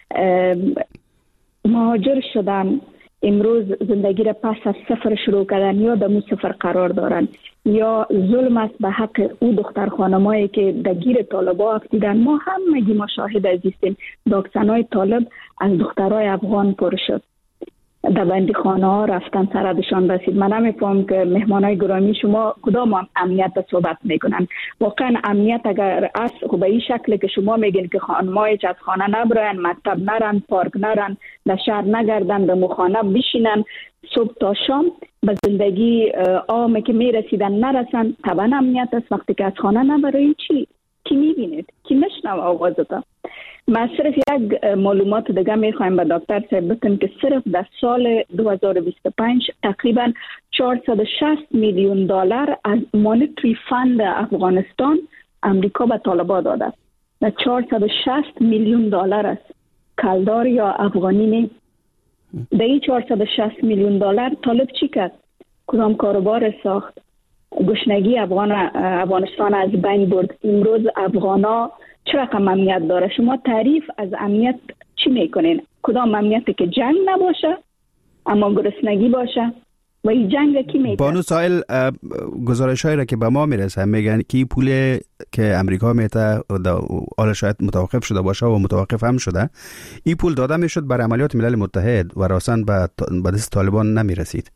مهاجر شدن، امروز زندگی را پس از صفر شروع کردن یا در صفر قرار دارن، یا ظلم است به حق او دختر خانمایی که در گیر طالبا افتیدن. ما همگی مشاهد عزیزیم، داکسنای طالب از دخترای افغان پر شد، در بندی خانه ها رفتن، سردشان رسید. من نمیفهم که مهمانای گرامی شما کدام امنیت به صحبت میکنن. واقعا امنیت اگر است خب به این شکل که شما میگین که خانمای از خانه نبرن، مکتب نرن، پارک نرن، در شهر نگردن، در مخانه بشینن صبح تا شام، به زندگی عامه که میرسیدن نرسن، طبعا امنیت است. وقتی که از خانه نبرین چی؟ کی میبینید؟ کی میشنو آوازتا؟ ما صرف یک معلومات دیگه میخوایم به دکتر صاحب بتیم که صرف در سال دو هزار و بیست و پنج تقریبا چهارصد و شصت میلیون دلار از مانیتری فند افغانستان امریکا به طالبا داده. در چهارصد و شصت میلیون دلار است، کلدار یا افغانی نه. در این چهارصد و شصت میلیون دلار طالب چی کرد؟ کدام کاروبار ساخت؟ گشنگی افغان افغانستان از بین برد. امروز افغانا چه رقم امنیت داره؟ شما تعریف از امنیت چی میکنین؟ کدام امنیتی که جنگ نباشه اما گرسنگی باشه؟ و این جنگ کی میکنه؟ بانو سائل، گزارش‌هایی را که به ما میرسه میگن که پول که امریکا میته حالا شاید متوقف شده باشه و متوقف هم شده، این پول داده میشد برای عملیات ملل متحد و راسن به دست طالبان نمیرسید.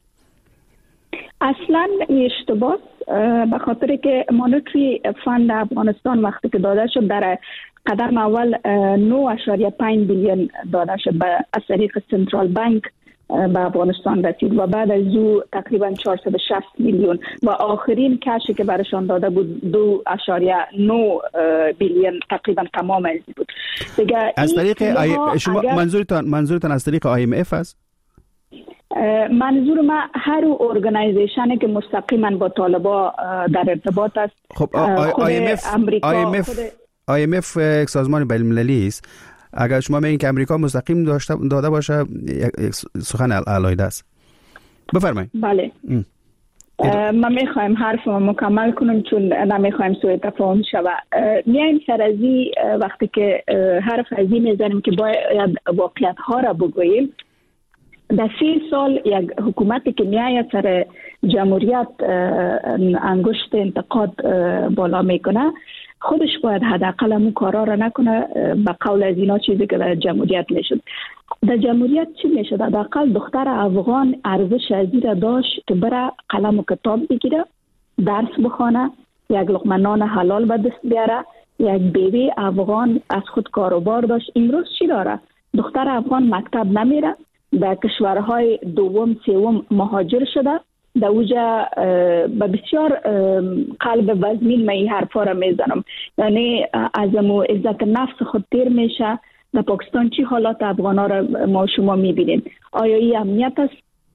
اصلا اشتباه، به خاطر که مانیتری فند افغانستان وقتی که داده شد در قدم اول نه اشاریه پنج بیلیون داده شد از طریق سنترال بانک به افغانستان رسید و بعد از او تقریبا چهارصد و شصت میلیون و آخرین کشی که برشان داده بود دو اشاریه نه بیلیون تقریبا تمام از بود. از طریق آی... شما منظورتان منظورتان از طریق آی ام اف است؟ منظور من هر ارگانایزیشنی که مستقیما با طالبا در ارتباط است. خب آی ام اف آی ام اف آی ام اف یک سازمان بین المللی است. اگر شما میگین که امریکا مستقیم داشته داده باشه یک سخن علایده است. بفرمایید. بله. ما میخوایم حرف ما مکمل کنیم چون نمیخوایم سوء تفاهم شود. میایم سر از این وقتی که حرف از این میزنیم که باید واقعیت ها را بگوییم. در سی سال یک حکومتی که میآید سر جمهوریت انگشت انتقاد بالا میکنه، خودش باید حداقل همون کارا را نکنه به قول از اینا چیزی که در جمهوریت میشد. در جمهوریت چی میشه؟ در حداقل دختر افغان ارزش ازی را داشت که بره قلم و کتاب بگیره، درس بخونه، یک لقمه نان حلال به دست بیاره، یک بیوی افغان از خود کاروبار داشت. امروز چی داره؟ دختر افغان مکتب نمیره، در کشورهای دوم سوم مهاجر شده. در اوجا به بسیار قلب وزمین من این حرفا را میزنم، یعنی از مو عزت نفس خود تیر میشه. در پاکستان چی حالات افغان ها را ما شما میبینیم؟ آیا این امنیت است؟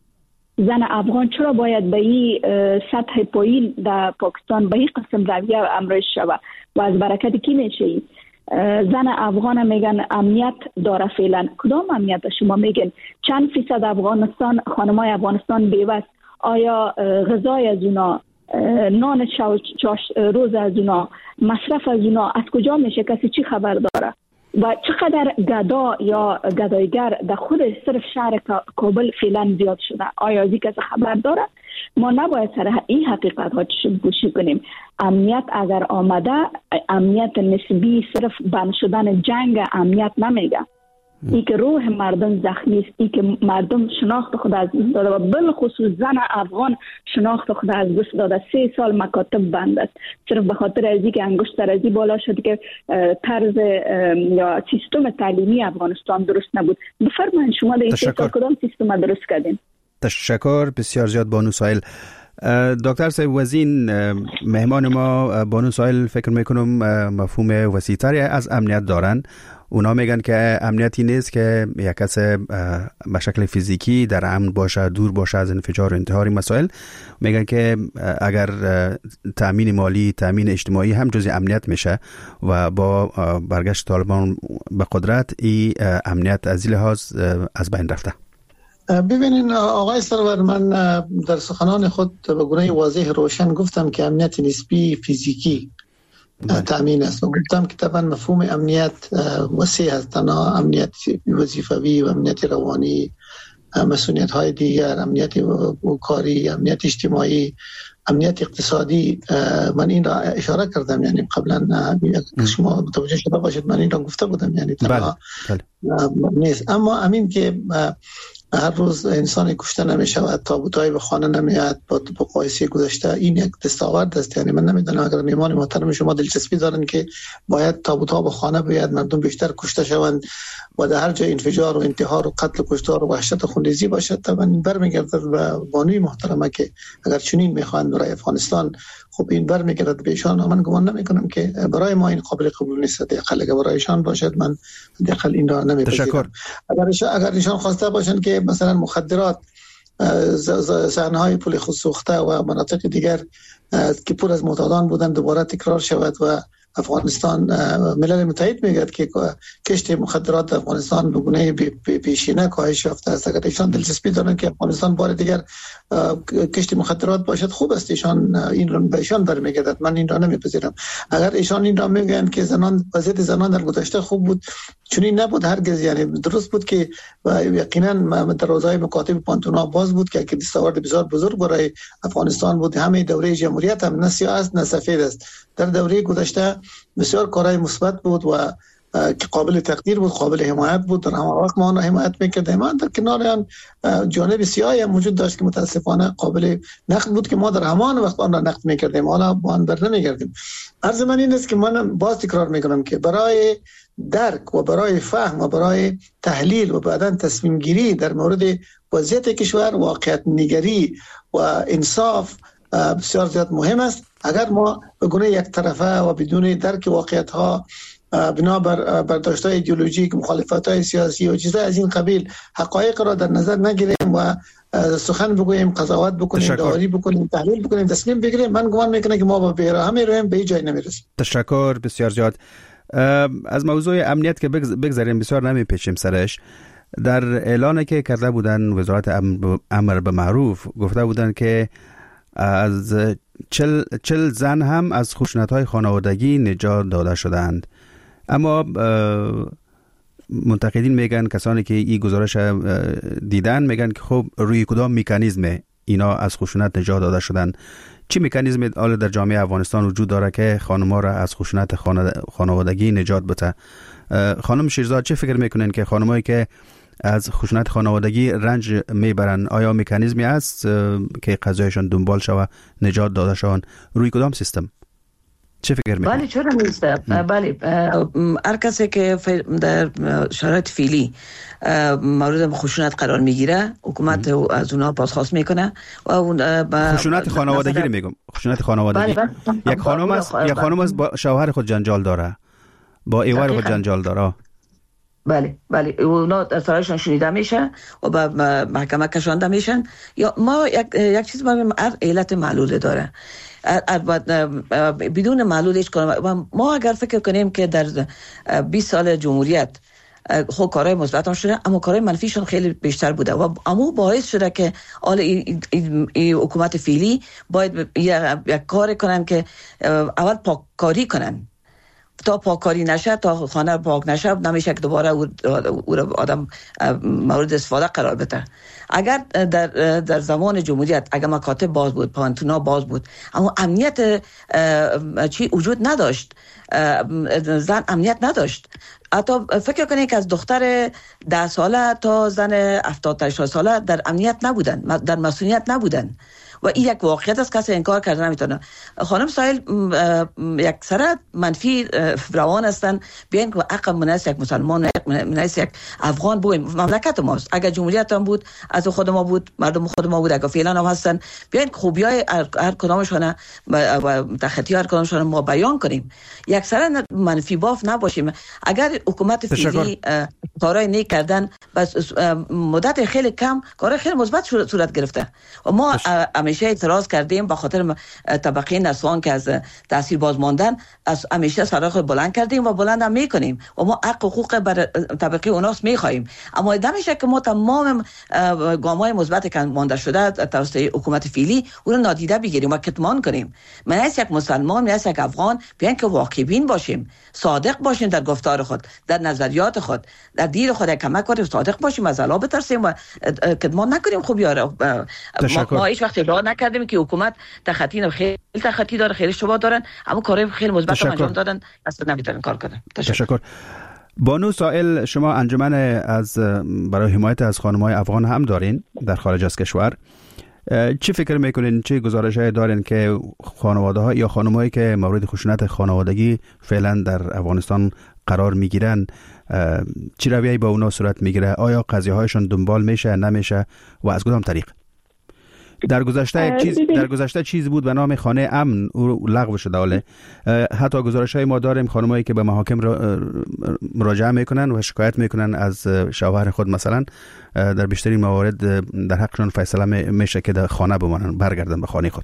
زن افغان چرا باید به این سطح پایین در پاکستان به این قسم رویه امرش شود و از برکت کی میشه این؟ زن افغان میگن امنیت داره فعلا. کدام امنیت شما میگن؟ چند فیصد افغانستان خانمای افغانستان بیوه؟ آیا غذای از اونا، نان شب روز از اونا، مصرف از اونا از کجا میشه؟ کسی چی خبر داره؟ و چقدر گدا یا گدایگر در خود صرف شهر کابل فعلا زیاد شده؟ آیا از این کسی خبر داره؟ ما نباید سر این حقیقت ها گوشی کنیم. امنیت اگر آمده، امنیت نسبی صرف بند شدن جنگ امنیت نمیگه. ای که روح مردم زخمی است، ای که مردم شناخت خود از دست داده و بالخصوص زن افغان شناخت خود از دست داده. سه سال مکاتب بند است صرف به خاطر از اینکه انگشت سرازی بالا شد که طرز یا سیستم تعلیمی افغانستان درست نبود. بفرمایید شما در این سه سال کدام سیستم درست کردین؟ تشکر بسیار زیاد بانو سایل. دکتر صاحب وزین، مهمان ما بانو سایل فکر میکنم مفهوم وسیع‌تری از امنیت دارن. اونا میگن که امنیتی نیست که یک کس به شکل فیزیکی در امن باشه، دور باشه از انفجار و انتحاری مسائل. میگن که اگر تأمین مالی، تأمین اجتماعی هم جزء امنیت میشه و با برگشت طالبان به قدرت این امنیت از این لحاظ از بین رفته. ببینین آقای سرور، من در سخنان خود به گونه واضح روشن گفتم که امنیت نسبی فیزیکی تامین است و گفتم که طبعا مفهوم امنیت وسیع است، نه امنیت وظیفوی و امنیت روانی، مسئولیت های دیگر، امنیت کاری، امنیت اجتماعی، امنیت اقتصادی. من این را اشاره کردم، یعنی قبلا شما متوجه شده باشید من این را گفته بودم، یعنی تنها نیست. اما امین که هر روز انسان کشته نمی‌شود، تابوت‌های به خانه نمیاد، با مقایسه گذشته این یک دستاورد است. یعنی من نمیدونم اگر میهمان محترم شما دلچسپی دارن که باید تابوت‌ها به خانه بیاد، مردم بیشتر کشته شوند و در هر جای انفجار و انتحار و قتل و کشتار و وحشت و خونریزی باشد، طبعا این برمیگرده به بانوی محترمه که اگر چنین میخواهند برای افغانستان، خب این برمیگرده به ایشان. من گمان نمی‌کنم که برای ما این قابل قبول نیست. حداقل اگر برای ایشان باشد من حداقل این را نمی‌پذیرم. اگر اگر ایشان خواسته باشند که مثلا مخدرات، صحنه‌های پول خود سوخته و مناطق دیگر که پر از معتادان بودند دوباره تکرار شود و افغانستان، ملل متحد میگه که کشت مخدرات در افغانستان به گونه پیشینه کاهش یافته است. اگر ایشان دلچسپی دارن که افغانستان بار دیگر کشت مخدرات باشد، خوب است، ایشان این را به ایشان برمیگردد، من این را نمیپذیرم. اگر ایشان این را میگن که زنان، وضعیت زنان در گذشته خوب بود، چنین نبود هرگز. یعنی درست بود که یقینا در روزهای مکاتب پانتونا باز بود که دستاورد بسیار بزرگ برای افغانستان بود. همه دوره جمهوریت هم نه سیاه است نه سفید است. در دوره گذشته بسیار کارهای مثبت بود و که قابل تقدیر بود، قابل حمایت بود. در همه وقت ما آن حمایت میکردیم. من در کنار آن جانب سیاهی هم وجود داشت که متاسفانه قابل نقد بود که ما در همان وقت آن را نقد میکردیم، حالا با آن بر نمیگردیم. عرض من این است که من باز تکرار میکنم که برای درک و برای فهم و برای تحلیل و بعداً تصمیم گیری در مورد وضعیت کشور، واقعیت نگری و انصاف بسیار زیاد مهم است. اگر ما به گونه یک طرفه و بدون درک واقعیت ها، بنا بر برداشت‌های ایدئولوژیک، مخالفت‌های سیاسی و چیزهای از این قبیل حقایق را در نظر نگیریم و سخن بگوییم، قضاوت بکنیم، داوری بکنیم، تحلیل بکنیم، تصمیم بگیریم، من گمان میکنم که ما با بیراه میرویم به جای نمیرسیم. تشکر بسیار زیاد. از موضوع امنیت که بگذاریم، بسیار نمیپیچیم سرش. در اعلانی که کرده بودن وزارت امر به معروف گفته بودن که از چل, چل زن هم از خشونت‌های خانوادگی نجات داده شدند. اما منتقدین میگن، کسانی که این گزارش دیدن میگن که خب روی کدام مکانیزم اینا از خشونت نجات داده شدند؟ چی مکانیزم آل در جامعه افغانستان وجود داره که خانم‌ها را از خشونت خانوادگی نجات بده؟ خانم شیرزاد چه فکر میکنین که خانمایی که از خشونت خانوادگی رنج میبرن، آیا مکانیزمی است که قضایشان دنبال شود، نجات داده شوند؟ روی کدام سیستم؟ چه فکر میکنید؟ بله چرا نیست؟ بله هر کسی که در شرایط فعلی مورد خشونت قرار میگیره حکومت از اونها بازخواست میکنه و اون خشونت خانوادگی رو میگم، خشونت خانوادگی. بله بله. یک خانم است یک خانم است با شوهر خود جنجال داره، با ایوار خود جنجال داره. بله بله اونا سرایشان شنیده میشه و به محکمه کشانده میشن. یا ما یک یک چیز ما هر علت معلوله داره، بدون معلول هیچ کنم. ما اگر فکر کنیم که در بیست سال جمهوریت خب کارهای مثبت هم شده اما کارهای منفیشون خیلی بیشتر بوده و امو باعث شده که حال این حکومت فعلی باید یک کار کنن که اول پاککاری کنن. تا پاککاری نشه، تا خانه پاک نشه، نمیشه که دوباره او آدم مورد استفاده قرار بده. اگر در در زمان جمهوریت اگر مکاتب باز بود، پانتونا باز بود، اما امنیت چی وجود نداشت، زن امنیت نداشت. حتی فکر کنید که از دختر ده ساله تا زن هفتاد تا هشتاد ساله در امنیت نبودن، در مسئولیت نبودن و این یک واقعیت است، کسی انکار کرده نمیتونه. خانم سایل یک سره منفی روان هستن، بیاین که حق مناسب یک مسلمان، مناسب یک افغان بود، مملکت ماست. اگر جمهوریت هم بود از خود ما بود، مردم خود ما بود، اگر فعلا هم هستن، بیاین خوبیای هر کدامشون و تخطی هر کدامشون ما بیان کنیم. یک سره منفی باف نباشیم. اگر حکومت فعلی کارهای نیک کردن بس مدت خیلی کم کارهای خیلی مثبت صورت گرفته و ما همیشه اعتراض کردیم به خاطر طبقه نسوان که از تحصیل باز ماندن، از همیشه صراخ بلند کردیم و بلند هم میکنیم و ما حق حقوق بر طبقه اوناست میخوایم. اما نمیشه که ما تمام گام‌های مثبت که مانده شده توسط حکومت فعلی اون رو نادیده بگیریم و کتمان کنیم. من از یک مسلمان، من از یک افغان بیان که واقع بین باشیم، صادق باشیم در گفتار خود، در نظریات خود، در دین خود کمک کنیم، صادق باشیم، از الله بترسیم و کتمان نکنیم. خوب یاره ما هیچ وقت ادعا نکردیم که حکومت تخطی خیلی تخطی داره، خیلی اشتباه دارن، اما کارهای خیلی مثبت انجام دادن، اصلا نمیتونن کار کنن. تشکر. تشکر. بانو سائل، شما انجمن از برای حمایت از خانم‌های افغان هم دارین در خارج از کشور. چی فکر میکنین، چه گزارش‌هایی دارین که خانواده‌ها یا خانم‌هایی که مورد خشونت خانوادگی فعلا در افغانستان قرار میگیرن، چی رویه‌ای با اونا صورت میگیره؟ آیا قضیه‌هایشان دنبال میشه، نمیشه و از کدام طریق؟ در گذشته چیز در گذشته چیز بود به نام خانه امن، او لغو شده. ولی حتی گزارش‌های ما داریم خانمایی که به محاکم مراجعه میکنن و شکایت میکنن از شوهر خود، مثلا در بیشترین موارد در حقشون فیصله میشه که در خانه بمانن، برگردن به خانه خود.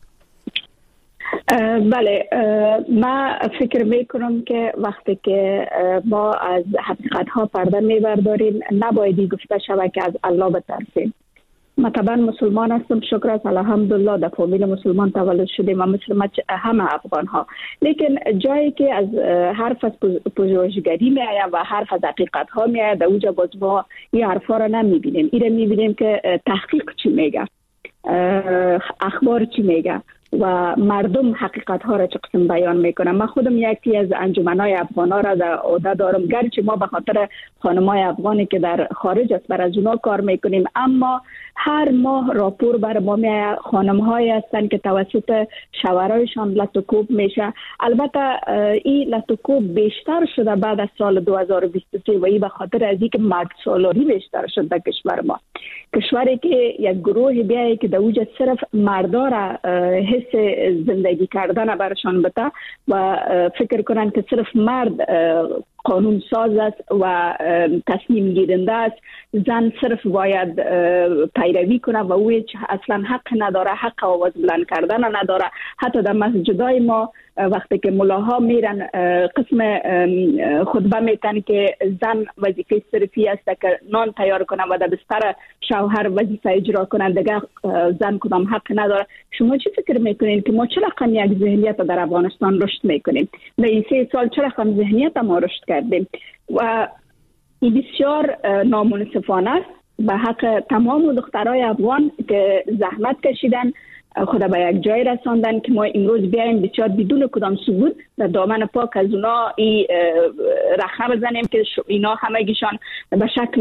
بله، ما فکر میکنم که وقتی که ما از حقیقت ها پرده میبرداریم نبایدی گفته شود که از الله بترسیم. ما طبعا مسلمان هستم، شکر است الحمدلله در فامیل مسلمان تولد شدیم و مثل همه افغان ها، لیکن جایی که از حرف از پژوهشگری می آید و حرف از حقیقت ها می آید، در اوجا باز ما این حرفا را نمی بینیم. این را می بینیم که تحقیق چی میگه، اخبار چی میگه و مردم حقیقت ها را چه قسم بیان میکنن. من خودم یکی از انجمنهای افغان ها را در عهده دارم، گرچه ما به خاطر خانمای افغانی که در خارج است بر از اونا کار میکنیم، اما هر ماه راپور بر ما میاد خانم هایی هستن که توسط شوهرایشان لطوکوب میشه. البته این لطوکوب بیشتر شده بعد از سال دو هزار و بیست و سه و این به خاطر از اینکه مرد سالاری بیشتر شده در کشور ما، کشوری که یک گروه بیایی که در اوج صرف مردا را حس زندگی کردن برشان بده و فکر کنن که صرف مرد قانون ساز است و تصمیم گیرنده است، زن صرف باید پیروی کنه و او اصلا حق نداره، حق آواز بلند کردن نداره. حتی در مسجدای ما وقتی که ملاها میرن قسم خطبه میتن که زن وظیفه صرفی است که نان تیار کنه و در بستر شوهر وظیفه اجرا کنه، دیگه زن کدام حق نداره. شما چی فکر میکنین که ما چه رقم یک ذهنیت در افغانستان رشد میکنیم؟ در این سه سال چه رقم ذهنیت ما رشد کردیم و این بسیار نامنصفانه است به حق تمام دخترای افغان که زحمت کشیدن، خود به یک جای رساندن که ما امروز بیایم بسیار بدون کدام ثبوت در دامن پاک از اونا ای رخنه بزنیم که اینا همگیشان به شکل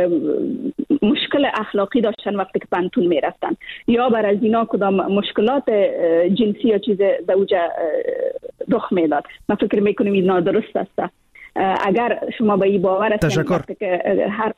مشکل اخلاقی داشتن وقتی که پانتون می رفتن، یا بر از اینا کدام مشکلات جنسی یا چیز دوجه رخ میداد. من فکر میکنم این نادرست است. اگر شما به این باور هستید که هر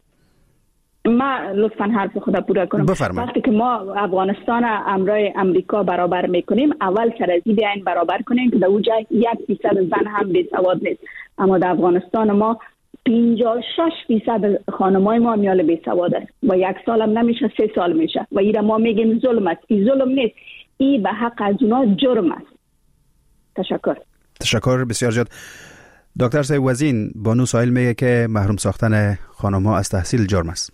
ما لطفاً حرف خدا پورا کنم. بفرمایید. وقتی که ما افغانستان امرای امریکا برابر میکنیم، اول سر از این بیاین برابر کنیم که در اونجا یک فیصد زن هم بی سواد نیست، اما در افغانستان ما پنجاه و شش فیصد خانمای ما میال بی سواد است و یک سال هم نمیشه، سه سال میشه و این ما میگیم ظلم است. این ظلم نیست، این به حق از اونا جرم است. تشکر. تشکر بسیار زیاد. دکتر سیوازین، بانو سائل میگه که محروم ساختن خانم ها از تحصیل جرم است.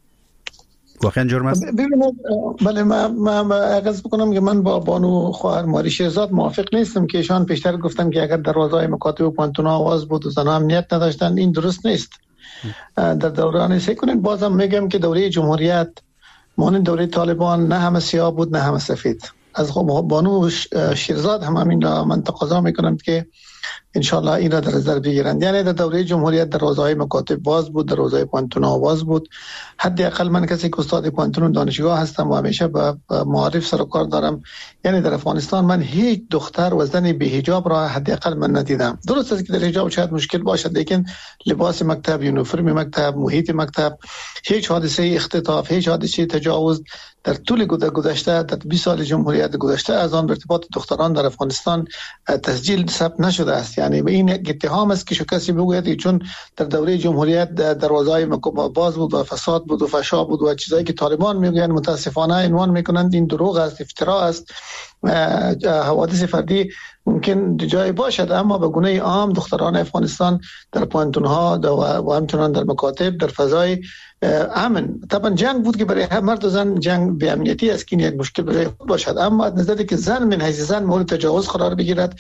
واقعا جرم است؟ ببینید، بله، من من عرض بکنم که من با بانو خواهر ماری شهزاد موافق نیستم که ایشان پیشتر گفتن که اگر دروازه‌های مکاتب و پانتون‌ها آواز بود و زنان امنیت نداشتن. این درست نیست. در دوران سه کنین بازم میگم که دوره جمهوریت مانند دوره طالبان نه همه سیاه بود نه همه سفید. از بانو شیرزاد هم همین را من تقاضا میکنم که انشالله این را در نظر بگیرند. یعنی در دوره جمهوریت دروازه‌های مکاتب باز بود، دروازه‌های پانتون‌ها باز بود. حداقل من کسی که استاد پانتون دانشگاه هستم و همیشه با معارف سر و کار دارم، یعنی در افغانستان من هیچ دختر و زن بی حجاب را حداقل من ندیدم. درست است که در حجاب شاید مشکل باشد، لیکن لباس مکتب، یونیفرم مکتب، محیط مکتب، هیچ حادثه اختطاف، هیچ حادثه تجاوز در طول گذشته در بیست سال جمهوریت گذشته از آن ارتباط دختران در افغانستان تسجیل ثبت نشده است. یعنی به این اتهام است که شو کسی بگوید چون در دوره جمهوریت دروازه‌های باز بود و فساد بود و فحشا بود و چیزایی که طالبان میگن متاسفانه عنوان میکنند، این دروغ است، افترا است. حوادث فردی ممکن جای باشد، اما به گونه عام دختران افغانستان در پانتون‌ها و همچنان در مکاتب در فضای امن، طبعا جنگ بود که برای مرد و زن جنگ به امنیتی است که این یک مشکل برای خود باشد، اما از نظری که زن من حیث زن مورد تجاوز قرار بگیرد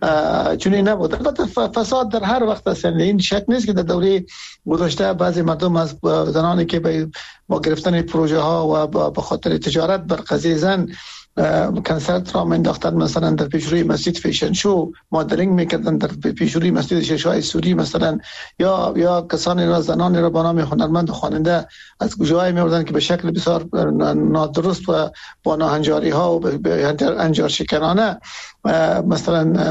چنین نبود. البته فساد در هر وقت است، این شک نیست که در دوره گذشته بعضی مردم از زنانی که با گرفتن پروژه ها و به خاطر تجارت بر قضیه زن کنسرت را انداختن، مثلا در پیشروی مسجد فیشن شو مدلینگ میکردن، در پیشروی مسجد شیشه‌های سوری مثلا، یا یا کسانی را زنانی را به نام هنرمند و خواننده از گوجه‌های می‌آوردن که به شکل بسیار نادرست و با ناهنجاری ها و به انجار شکنانه مثلا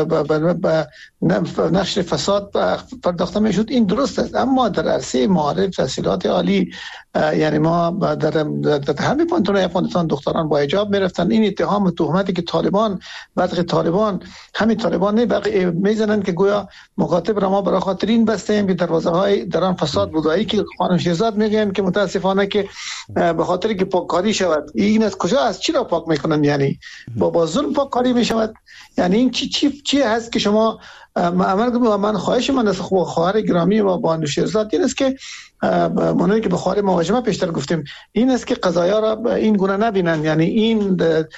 به نشر فساد پرداخته میشد. این درست است، اما در عرصه معارف تحصیلات عالی یعنی ما در, در همه پانتون‌های افغانستان دختران با حجاب میرفتن. این اتهام و تهمتی که طالبان بعد طالبان همین طالبان نه بقیه میزنن که گویا مکاتب را ما برای خاطر این بستیم که دروازه‌های در آن فساد بود. ای که خانم شهزاد میگن که متاسفانه که به خاطر که پاککاری شود، این از کجا است؟ چی را پاک میکنن؟ یعنی با با ظلم پاککاری میشود؟ یعنی این چی چی چی هست که شما من من خواهش من از خواهر گرامی و بانو شهزاد این است که مانند که به خواهر مواجمه پیشتر گفتیم، این است که قضایا را این گونه نبینن. یعنی این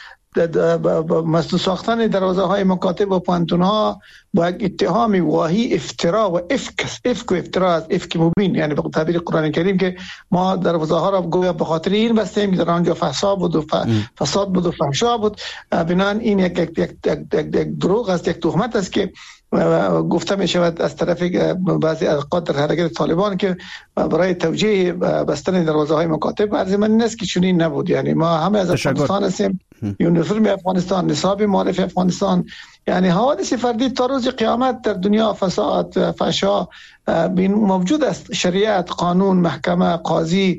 مسدود ساختن دروازه های مکاتب و پانتون‌ها با یک اتهام واهی افترا و افک افک و افترا از افک مبین، یعنی به تعبیر قرآن کریم که ما دروازه ها را گویا به خاطر این بستیم که در آنجا فساد بود و فساد بود و فحشا بود. بنابراین این یک یک یک دروغ است، یک تهمت است که گفته می شود از طرف بعضی افراد در حرکت طالبان که برای توجیه بستن دروازه های مکاتب. عرض من نیست که چنین نبود. یعنی ما همه از افغانستان هستیم، یونیفرم افغانستان، نصاب معارف افغانستان، یعنی حوادث فردی تا روز قیامت در دنیا فساد فحشا موجود است. شریعت، قانون، محکمه، قاضی،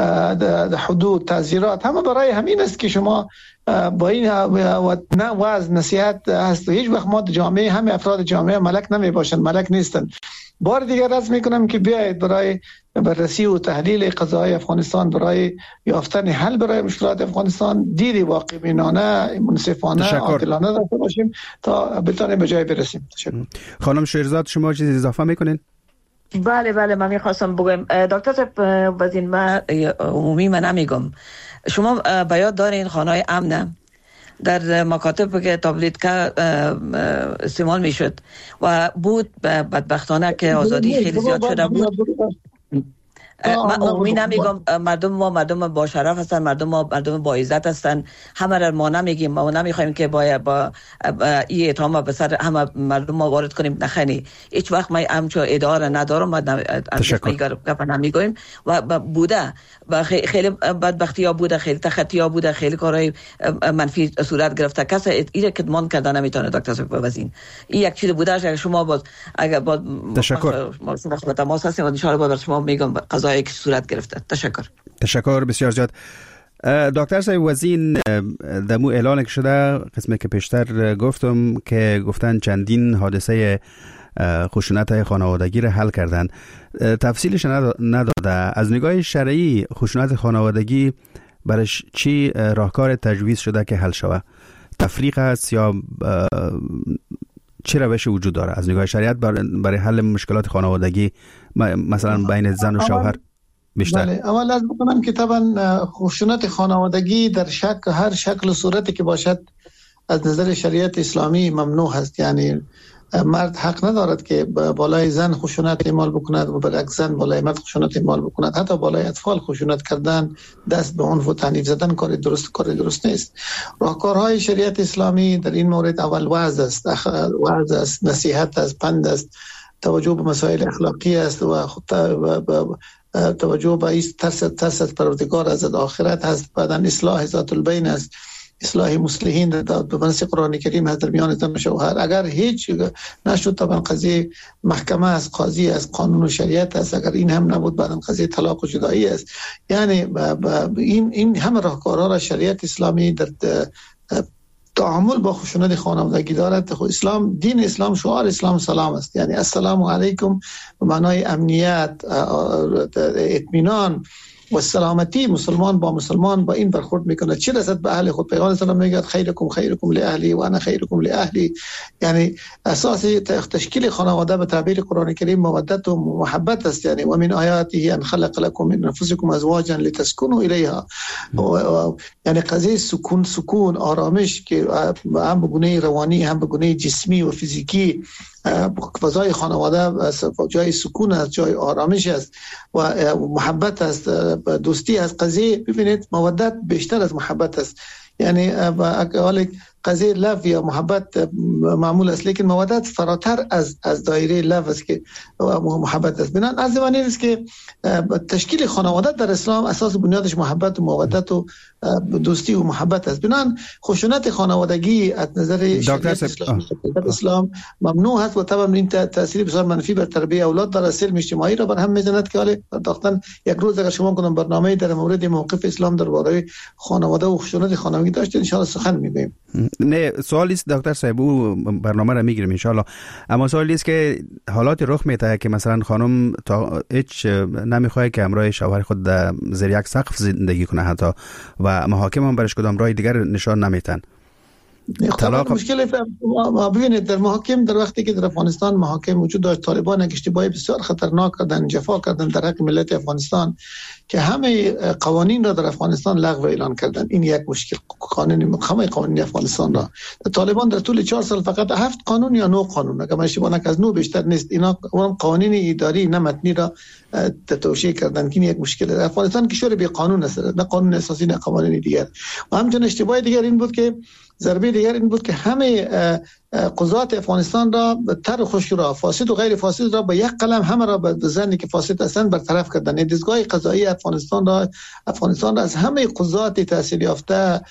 حدود، تعزیرات همه برای همین است که شما با این وعظ نصیحت هست. هیچ وقت ما جامعه همه افراد جامعه ملک نمی باشند، ملک نیستند. بار دیگر عرض میکنم که بیایید برای بررسی و تحلیل قضاهای افغانستان، برای یافتن حل برای مشکلات افغانستان دیدی واقع بینانه، منصفانه، عادلانه داشته باشیم تا بتونیم به جای برسیم. تشکر. خانم شهرزاد شما چیزی اضافه میکنین؟ بله بله من میخواستم بگم دکتر صاحب وزین من عمومی من نمیگم، شما به یاد دارین خانه‌های امن در مکاتب که تابلیت که استعمال میشد و بود بدبختانه که آزادی خیلی زیاد شده بود. من عمومی نمیگم مردم ما مردم با شرف هستن، مردم ما مردم با عزت هستن، همه را ما نمیگیم، ما نمیخوایم که با با این اتهام به سر همه مردم ما وارد کنیم. نخنی هیچ وقت ما همچو اداره ندارم، ما گپ نمیگیم و بوده و خیلی بدبختی ها بوده، خیلی تخطی ها بوده، خیلی کارهای منفی صورت گرفته. کسی ایره کدمان کردن نمیتونه دکتر وزین. این یک چیز بوده. اگر شما باز اگر باز تشکر ما شما با تماس هستیم و ان شاء الله با شما میگم قضایی که صورت گرفته. تشکر تشکر بسیار زیاد. دکتر صاحب وزین، دمو اعلان شده قسمت که پیشتر گفتم که گفتن چندین حادثه خشونت خانوادگی را حل کردن، تفصیلش نداده. از نگاه شرعی خشونت خانوادگی برای چی راهکار تجویز شده که حل شود؟ تفریق است یا چه روش وجود داره از نگاه شریعت برای حل مشکلات خانوادگی مثلا بین زن و شوهر بیشتر؟ بله، اول از بکنم که طبعا خشونت خانوادگی در شک هر شکل و صورتی که باشد از نظر شریعت اسلامی ممنوع است. یعنی مرد حق ندارد که بالای زن خشونت اعمال بکند و برعکس زن بالای مرد خشونت اعمال بکند. حتی بالای اطفال خشونت کردن، دست به عنف و تعنیف زدن کار درست کار درست نیست. راهکارهای شریعت اسلامی در این مورد اول وعظ است، وعظ است، نصیحت است، پند است، توجه به مسائل اخلاقی است و توجه به این ترس ترس از پروردگار از آخرت است. بعداً اصلاح ذات البین است، اصلاح مصلحین به منص قرآن کریم هست در میان زن و شوهر. اگر هیچ نشد طبعا قضیه محکمه است، قاضی است، قانون و شریعت است. اگر این هم نبود بعداً قضیه طلاق و جدایی است. یعنی این این همه راهکارها را شریعت اسلامی در تعامل با خشونت خانوادگی دارد. اسلام، دین اسلام، شعار اسلام سلام است. یعنی السلام علیکم به معنای امنیت، اطمینان و سلامتی. مسلمان با مسلمان با این برخورد میکنه. چه رسد به اهل خود، پیغمبر اسلام میگه خیرکم خیرکم لاهلی و انا خیرکم لاهلی. یعنی اساس تشکیل خانواده به تعبیر قرآن کریم مودت و محبت است. یعنی و من آیاته ان خلق لكم من انفسکم ازواجا لتسكنوا الیها. یعنی قضیه سکون سکون آرامش که هم به گونه روانی هم به گونه جسمی و فیزیکی فضای خانواده جای سکون است، جای آرامش است و محبت است، دوستی است. قضیه ببینید مودت بیشتر از محبت است. یعنی اقل قضیه لو یا محبت معمول است، لیکن مودت فراتر از از دایره لو است که محبت است. بنابراین از زمانی است که تشکیل خانواده در اسلام اساس بنیادش محبت و مودت و دوستی و محبت است. بنابراین خشونت خانوادگی از نظر شریعت اسلام, اسلام ممنوع است و طبعا این تاثیر بسیار منفی بر تربیت اولاد دارد. سلم اجتماعی را بر هم میزند که حالا پرداختن یک روز اگر شما کنم برنامه در مورد موقف اسلام درباره خانواده و خشونت خانوادگی داشته ان شاء الله سخن میگوییم. نه سوالی است دکتر صاحب، او برنامه را میگیریم ان شاء الله. اما سوالی است که حالات رخ میده که مثلا خانم تا هیچ نمیخواد که همراه شوهر خود در زیر یک سقف زندگی کنه حتی و محاکم هم برش کدام راه دیگر نشان نمیتن. طلاق مشکل ما ببینید در محاکم در وقتی که در افغانستان محاکم وجود داشت، طالبان یک اشتباه بسیار خطرناک کردن، جفا کردن در حق ملت افغانستان که همه قوانین را در افغانستان لغو اعلان کردن. این یک مشکل قانونی همه قوانین افغانستان را طالبان در طول چهار سال فقط هفت قانون یا نه قانون اگر من اشتباه نکنم از نه بیشتر نیست اینا قوانین اداری نه متنی را توشیح کردن که این یک مشکل در افغانستان کشور بی قانون است، نه قانون اساسی نه قوانین دیگر. و همچنین اشتباه دیگر این بود که ضربه دیگر این بود که همه قضات افغانستان را تر خوش را فاسد و غیر فاسد را با یک قلم همه را به زنی که فاسد هستند برطرف کردن. دستگاه قضایی افغانستان را افغانستان را از همه قضات تحصیل یافته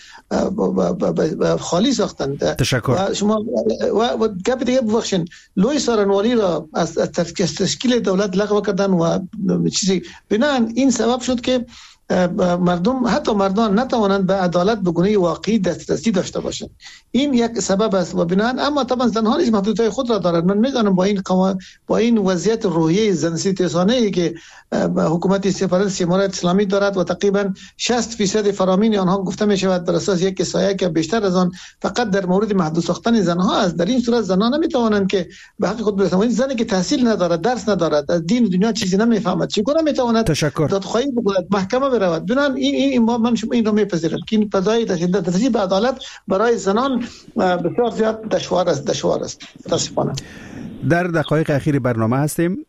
خالی ساختند. تشکر. و شما و گپ دیگه ببخشید لوی سارنوالی را از تشکیل دولت لغو کردن و چیزی بنان این سبب شد که مردم حتی مردان نتوانند به عدالت به گونه واقعی دسترسی داشته باشند. این یک سبب است و بنان اما طبعا زنها نیز محدودیت‌های خود را دارند. من می‌دانم با این قوا... با این وضعیت روحیه زنسیتسانه‌ای که حکومت سفارت امارات اسلامی دارد و تقریبا شصت درصد فرامین آنها گفته می‌شود بر اساس یک سایه که بیشتر از آن فقط در مورد محدود ساختن زنها است. در این صورت زنان نمی‌توانند که به حق خود برسند. زنی که تحصیل ندارد، درس ندارد، از دین و دنیا چیزی نمی‌فهمد، چگونه می‌تواند دادخواهی بکند، محکمه برود؟ بنان این این من شما این رو میپذیرم که این فضای دسترسی به عدالت برای زنان بسیار زیاد دشوار است دشوار است متاسفانه. در دقایق اخیر برنامه هستیم.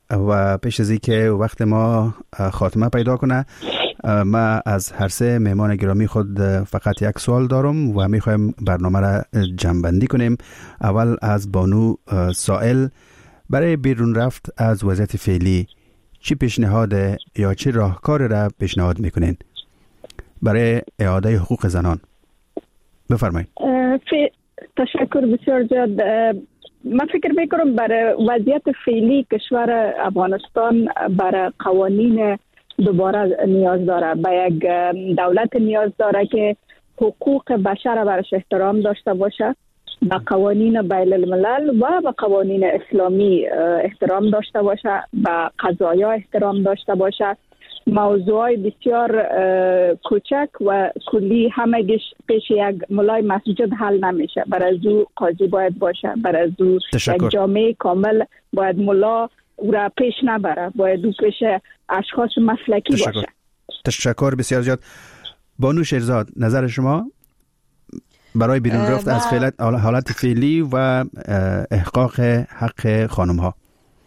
و پیش از اینکه وقت ما خاتمه پیدا کنه، ما از هر سه مهمان گرامی خود فقط یک سوال دارم و میخوایم برنامه را جمع‌بندی کنیم. اول از بانو سائل، برای بیرون رفت از وضعیت فعلی چی پیشنهاد یا چی راهکار را پیشنهاد میکنین برای اعاده حقوق زنان؟ بفرمایید. تشکر بسیار زیاد. من فکر میکنم برای وضعیت فعلی کشور افغانستان برای قوانین دوباره نیاز داره، به یک دولت نیاز داره که حقوق بشر برش احترام داشته باشه، به قوانین بین الملل و به قوانین اسلامی احترام داشته باشه، به قضایا احترام داشته باشه. موضوعات بسیار کوچک و کلی همگیش پیش یک ملای مسجد حل نمیشه. برای زو قاضی باید باشه، برای زو یک جامعه کامل باید ملا او را پیش نبره، باید او پیش اشخاص مسلکی تشکر. باشه. تشکر بسیار زیاد. بانو شیرزاد، نظر شما برای بیرون رفت از فعلیت حالت فعلی و احقاق حق خانم ها؟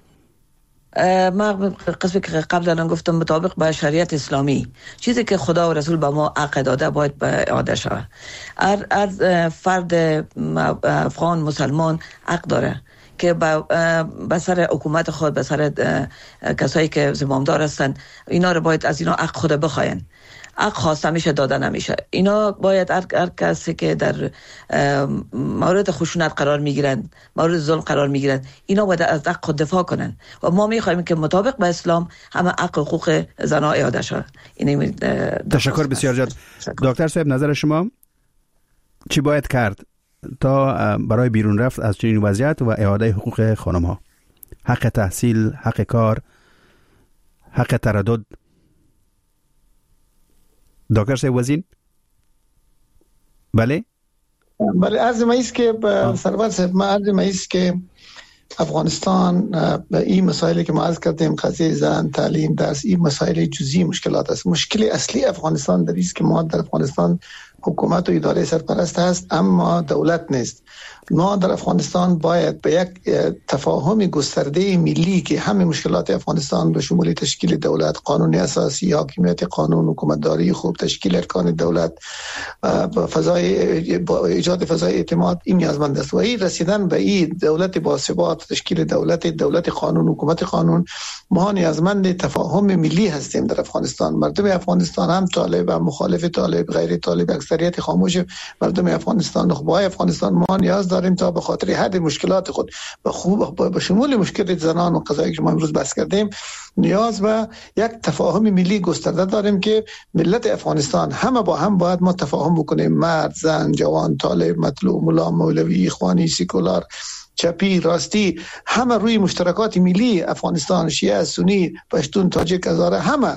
ما قسمی که قبل الان گفتم مطابق با شریعت اسلامی چیزی که خدا و رسول به ما عقد داده باید به اعاده شود. هر هر فرد افغان مسلمان حق داره که به سر حکومت خود، به سر کسایی که زمامدار هستند، اینا رو باید از اینا حق خود بخواین. حق خواسته میشه، داده نمیشه. اینا باید هر, هر کسی که در مورد خشونت قرار میگیرند، مورد ظلم قرار میگیرند، اینا باید از حق خود دفاع کنن و ما میخوایم که مطابق با اسلام همه حق و حقوق زنان اعاده شود. این تشکر بسیار زیاد. دکتر صاحب، نظر شما چی باید کرد تا برای بیرون رفت از چنین وضعیت و اعاده حقوق خانم ها؟ حق تحصیل، حق کار، حق تردد. دکتر صاحب وزین؟ بله بله، عرض ما ایست که سرور صاحب، ما عرض ما ایست که افغانستان این مسائلی که ما عرض کردیم، قضیه زن، تعلیم، درس، این مسائل جزئی مشکلات است. مشکل اصلی افغانستان در است که ما در افغانستان حکومت و اداره سرپرست هست اما دولت نیست. ما در افغانستان باید به یک تفاهم گسترده ملی که همه مشکلات افغانستان به شمول تشکیل دولت، قانون اساسی، حاکمیت قانون، حکومتداری خوب، تشکیل ارکان دولت، فضای با ایجاد فضای اعتماد، این نیازمند است. و این رسیدن به این دولت باثبات، تشکیل دولت دولت قانون، حکومت قانون، ما نیازمند تفاهم ملی هستیم در افغانستان. مردم افغانستان هم طالب، هم مخالف طالب، غیر طالب، اکثریت خاموش مردم افغانستان، نخبه‌های افغانستان، ما نیاز داریم تا به خاطر حد مشکلات خود به خوب به شمول مشکل زنان و قضایی که ما امروز بحث کردیم، نیاز به یک تفاهم ملی گسترده داریم که ملت افغانستان همه با هم باید ما تفاهم بکنیم. مرد، زن، جوان، طالب، مطلوب، ملا، مولوی، اخوانی، سیکولار، چپی، راستی، همه روی مشترکات ملی افغانستان، شیعه، سنی، پشتون، تاجیک، هزاره، همه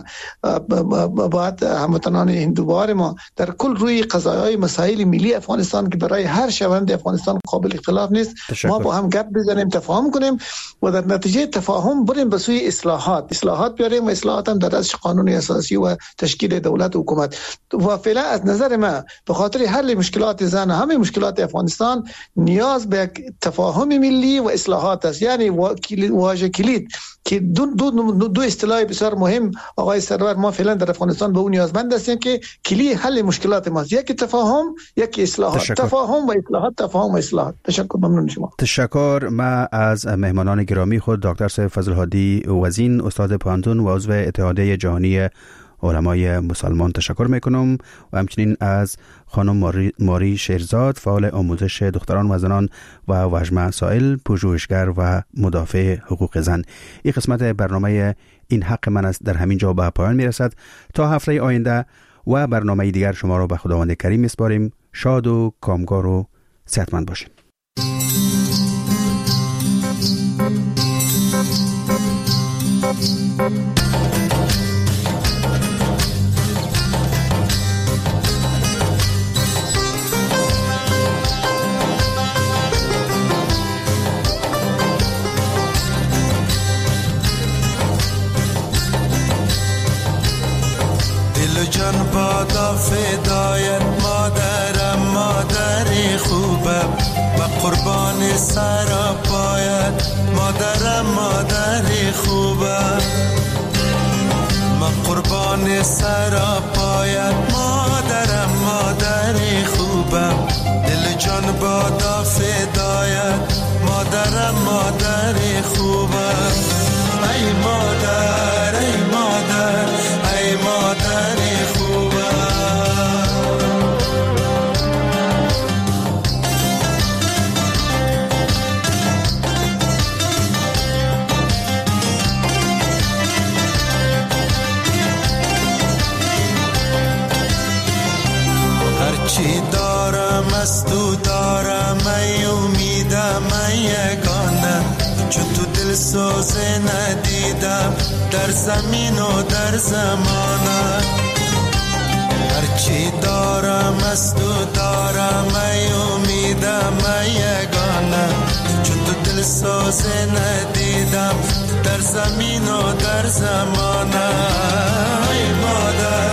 باید هموطنان هندوبار ما در کل روی قضایای مسائل ملی افغانستان که برای هر شهروند افغانستان قابل اختلاف نیست، تشکر. ما با هم گپ بزنیم، تفاهم کنیم و در نتیجه تفاهم بریم به سوی اصلاحات اصلاحات بیاریم و اصلاحات هم در از قانون اساسی و تشکیل دولت و حکومت. و فعلا از نظر ما به خاطر حل مشکلات زن و همه مشکلات افغانستان نیاز به تفاهم ملی و اصلاحات است. یعنی واژه کلید که دو دو دو اصطلاح بسیار مهم آقای سرور، ما فعلا در افغانستان به اون نیازمند هستیم که کلی حل مشکلات ماست، یکی تفاهم، یکی اصلاحات. تشکر. تفاهم و اصلاحات، تفاهم و اصلاحات. تشکر، ممنون شما. تشکر. ما از مهمانان گرامی خود دکتر صاحب فضل هادی وزین، استاد پانتون و عضو اتحادیه جهانی علمای مسلمان تشکر میکنم و همچنین از خانم ماری, ماری شیرزاد، فعال آموزش دختران و زنان، و وجمه سائل، پژوهشگر و مدافع حقوق زن. این قسمت برنامه این حق من است در همین جا به پایان میرسد. تا هفته آینده و برنامه دیگر شما را به خداوند کریم میسپاریم. شاد و کامگار و صحتمند باشید. جان بادا فدایت مادرم، مادر خوبم و قربان سر پایت، مادرم مادر خوبم، من قربان سرا پایت مادرم، مادر خوبم، دل جان بادا فدایت مادرم، مادر خوبم. ای مادر ای مادر ای مادر خوبم. هرچی دارم از تو دارم، ای امیدم ای یگانه، چون تو دل سوزه ندیدم در زمین و در زمانه. هرچی دارم از تو دارم، ای امیدم ای یگانه، چون تو دل سوزه ندیدم در زمین و در زمانه. ای مادر